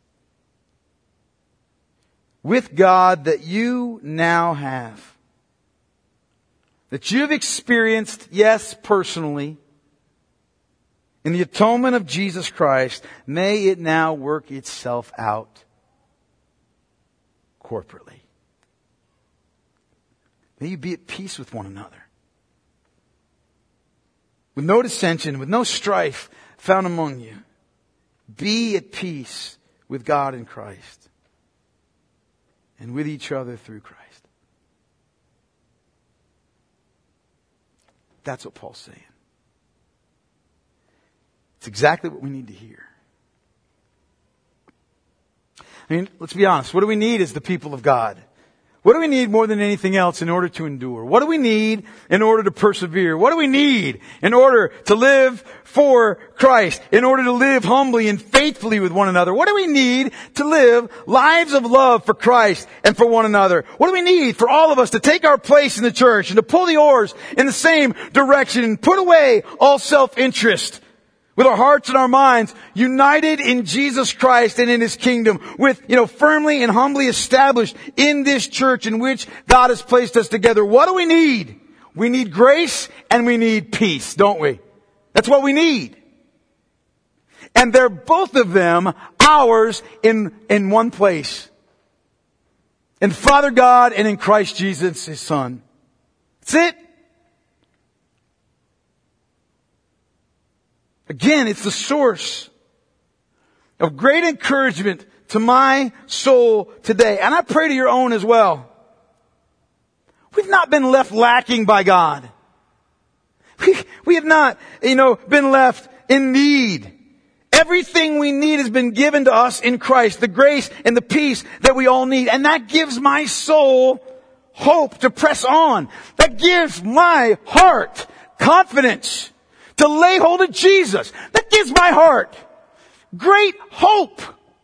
with God that you now have, that you've experienced, yes, personally, in the atonement of Jesus Christ, may it now work itself out corporately. May you be at peace with one another, with no dissension, with no strife found among you. Be at peace with God in Christ and with each other through Christ. That's what Paul's saying. It's exactly what we need to hear. I mean, let's be honest. What do we need as the people of God? What do we need more than anything else in order to endure? What do we need in order to persevere? What do we need in order to live for Christ? In order to live humbly and faithfully with one another? What do we need to live lives of love for Christ and for one another? What do we need for all of us to take our place in the church and to pull the oars in the same direction and put away all self-interest? With our hearts and our minds united in Jesus Christ and in His kingdom, with, you know, firmly and humbly established in this church in which God has placed us together. What do we need? We need grace and we need peace, don't we? That's what we need. And they're both of them ours in, in one place. In Father God and in Christ Jesus, His Son. That's it. Again, it's the source of great encouragement to my soul today. And I pray to your own as well. We've not been left lacking by God. We, we have not, you know, been left in need. Everything we need has been given to us in Christ. The grace and the peace that we all need. And that gives my soul hope to press on. That gives my heart confidence to lay hold of Jesus. That gives my heart great hope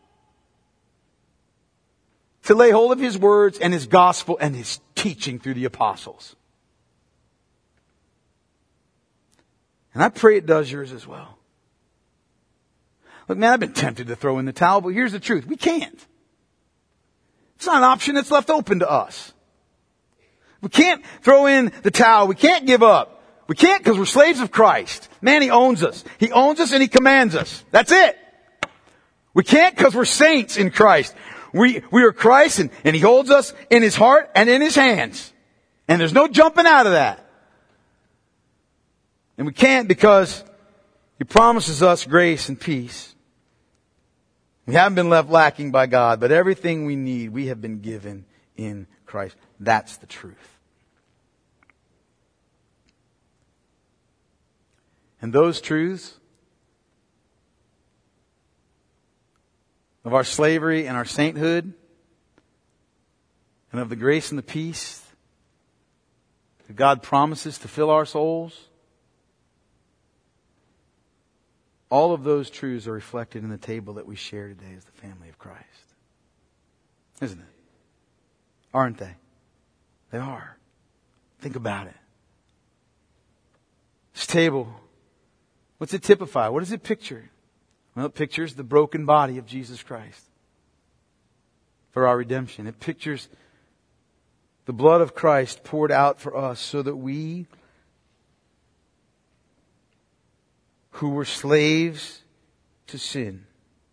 to lay hold of His words and His gospel and His teaching through the apostles. And I pray it does yours as well. Look, man, I've been tempted to throw in the towel, but here's the truth. We can't. It's not an option that's left open to us. We can't throw in the towel. We can't give up. We can't because we're slaves of Christ. Man, He owns us. He owns us and He commands us. That's it. We can't because we're saints in Christ. We, we are Christ and, and He holds us in His heart and in His hands. And there's no jumping out of that. And we can't because He promises us grace and peace. We haven't been left lacking by God, but everything we need, we have been given in Christ. That's the truth. And those truths of our slavery and our sainthood, and of the grace and the peace that God promises to fill our souls, all of those truths are reflected in the table that we share today as the family of Christ. Isn't it? Aren't they? They are. Think about it. This table, what's it typify? What does it picture? Well, it pictures the broken body of Jesus Christ for our redemption. It pictures the blood of Christ poured out for us so that we who were slaves to sin,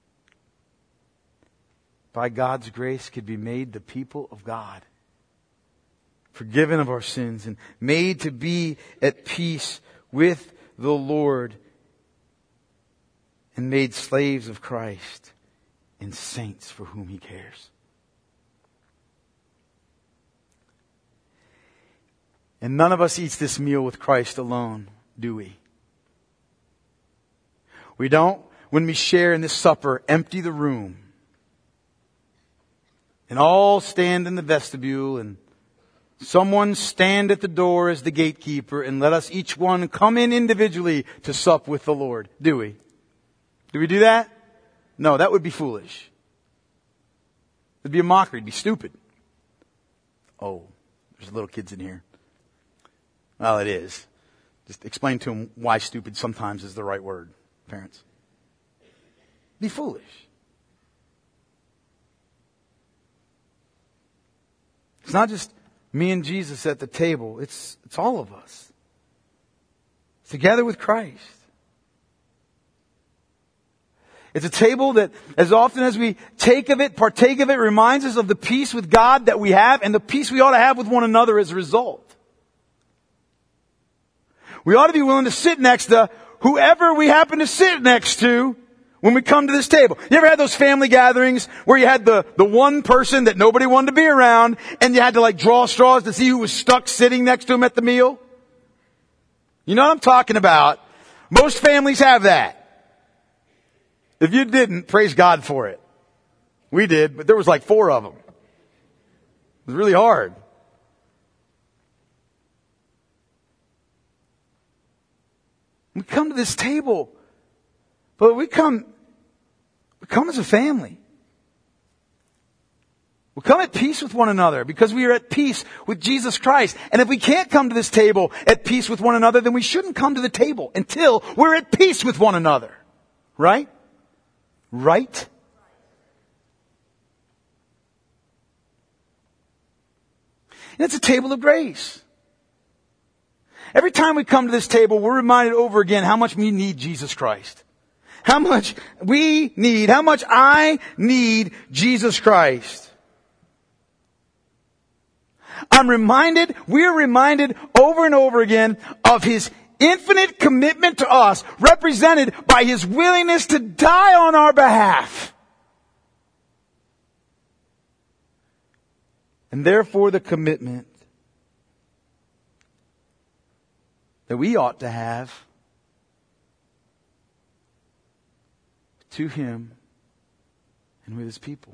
by God's grace could be made the people of God, forgiven of our sins and made to be at peace with the Lord, and made slaves of Christ and saints for whom He cares. And none of us eats this meal with Christ alone, do we? We don't, when we share in this supper, empty the room and all stand in the vestibule and someone stand at the door as the gatekeeper and let us each one come in individually to sup with the Lord, do we? Do we do that? No, that would be foolish. It would be a mockery. It would be stupid. Oh, there's little kids in here. Well, it is. Just explain to them why stupid sometimes is the right word, parents. Be foolish. It's not just me and Jesus at the table. It's, it's all of us. Together with Christ. It's a table that as often as we take of it, partake of it, reminds us of the peace with God that we have and the peace we ought to have with one another as a result. We ought to be willing to sit next to whoever we happen to sit next to when we come to this table. You ever had those family gatherings where you had the, the one person that nobody wanted to be around and you had to like draw straws to see who was stuck sitting next to him at the meal? You know what I'm talking about. Most families have that. If you didn't, praise God for it. We did, but there was like four of them. It was really hard. We come to this table, but we come, we come as a family. We come at peace with one another because we are at peace with Jesus Christ. And if we can't come to this table at peace with one another, then we shouldn't come to the table until we're at peace with one another. Right? Right? And it's a table of grace. Every time we come to this table, we're reminded over again how much we need Jesus Christ. How much we need, how much I need Jesus Christ. I'm reminded, we're reminded over and over again of His infinite commitment to us, represented by His willingness to die on our behalf. And therefore the commitment that we ought to have to Him and with His people.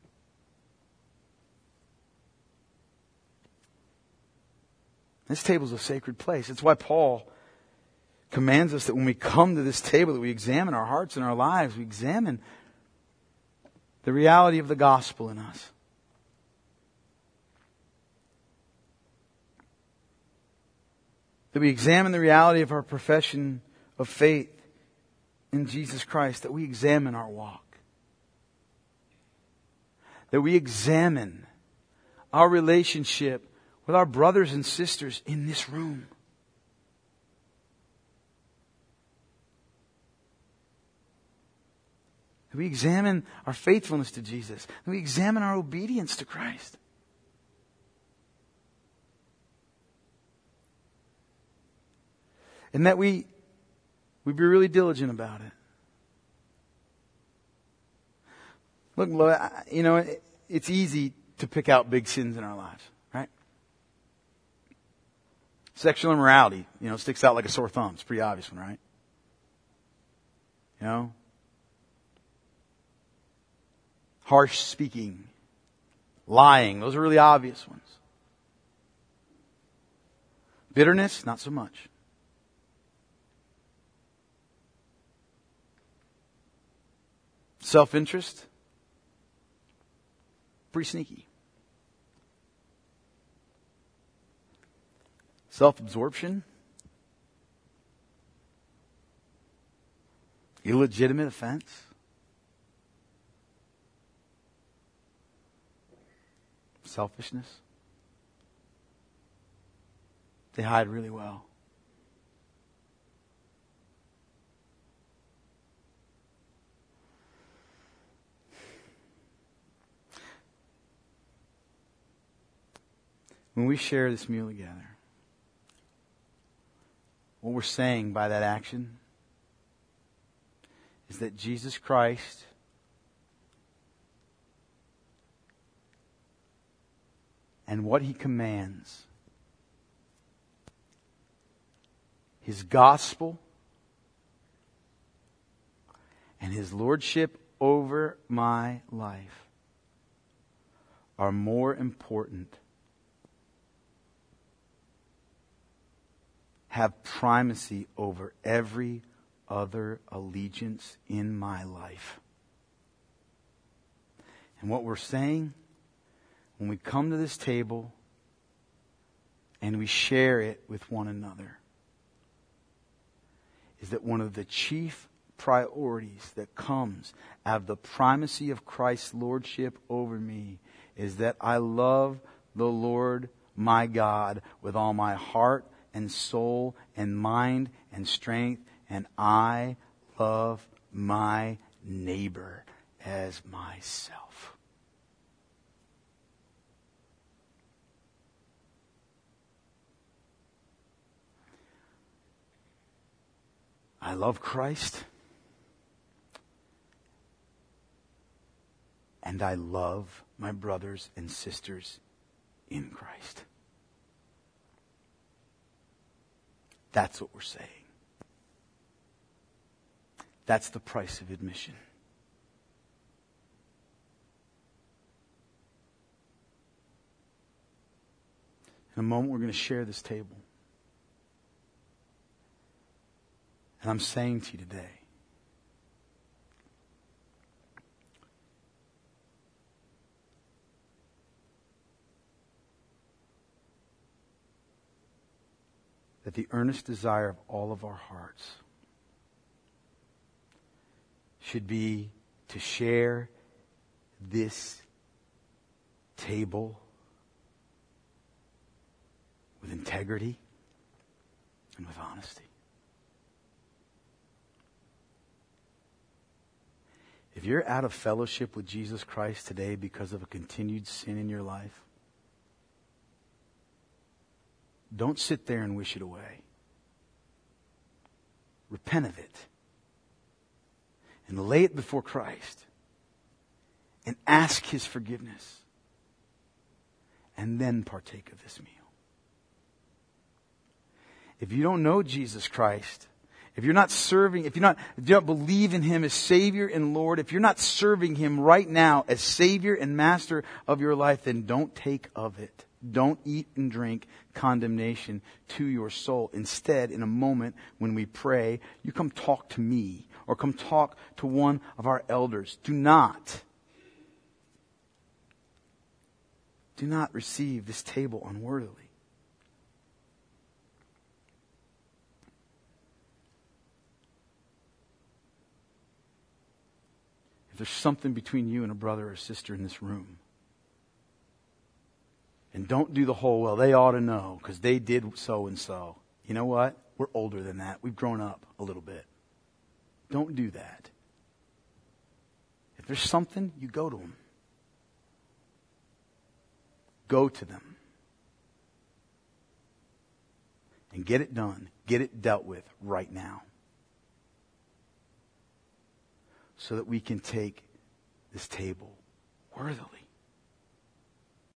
This table is a sacred place. It's why Paul commands us that when we come to this table, that we examine our hearts and our lives. We examine the reality of the gospel in us. That we examine the reality of our profession of faith in Jesus Christ, that we examine our walk. That we examine our relationship with our brothers and sisters in this room. That we examine our faithfulness to Jesus. That we examine our obedience to Christ. And that we, we be really diligent about it. Look, you know, it's easy to pick out big sins in our lives, right? Sexual immorality, you know, sticks out like a sore thumb. It's a pretty obvious one, right? You know? Harsh speaking, lying, those are really obvious ones. Bitterness, not so much. Self-interest, pretty sneaky. Self-absorption, illegitimate offense, selfishness. They hide really well. When we share this meal together, what we're saying by that action is that Jesus Christ and what He commands, His gospel and His lordship over my life are more important, have primacy over every other allegiance in my life. And what we're saying, when we come to this table and we share it with one another, is that one of the chief priorities that comes out of the primacy of Christ's lordship over me is that I love the Lord my God with all my heart and soul and mind and strength, and I love my neighbor as myself. I love Christ, and I love my brothers and sisters in Christ. That's what we're saying. That's the price of admission. In a moment, we're going to share this table. And I'm saying to you today, that the earnest desire of all of our hearts should be to share this table with integrity and with honesty. If you're out of fellowship with Jesus Christ today because of a continued sin in your life, don't sit there and wish it away. Repent of it. And lay it before Christ. And ask His forgiveness. And then partake of this meal. If you don't know Jesus Christ, if you're not serving, if you're not, if you don't believe in Him as Savior and Lord, if you're not serving Him right now as Savior and Master of your life, then don't take of it. Don't eat and drink condemnation to your soul. Instead, in a moment when we pray, you come talk to me or come talk to one of our elders. Do not, do not receive this table unworthily. if there's something between you and a brother or sister in this room, and don't do the whole, well, they ought to know because they did so and so. You know what? We're older than that. We've grown up a little bit. Don't do that. If there's something, you go to them. Go to them. And get it done. Get it dealt with right now. So that we can take this table worthily.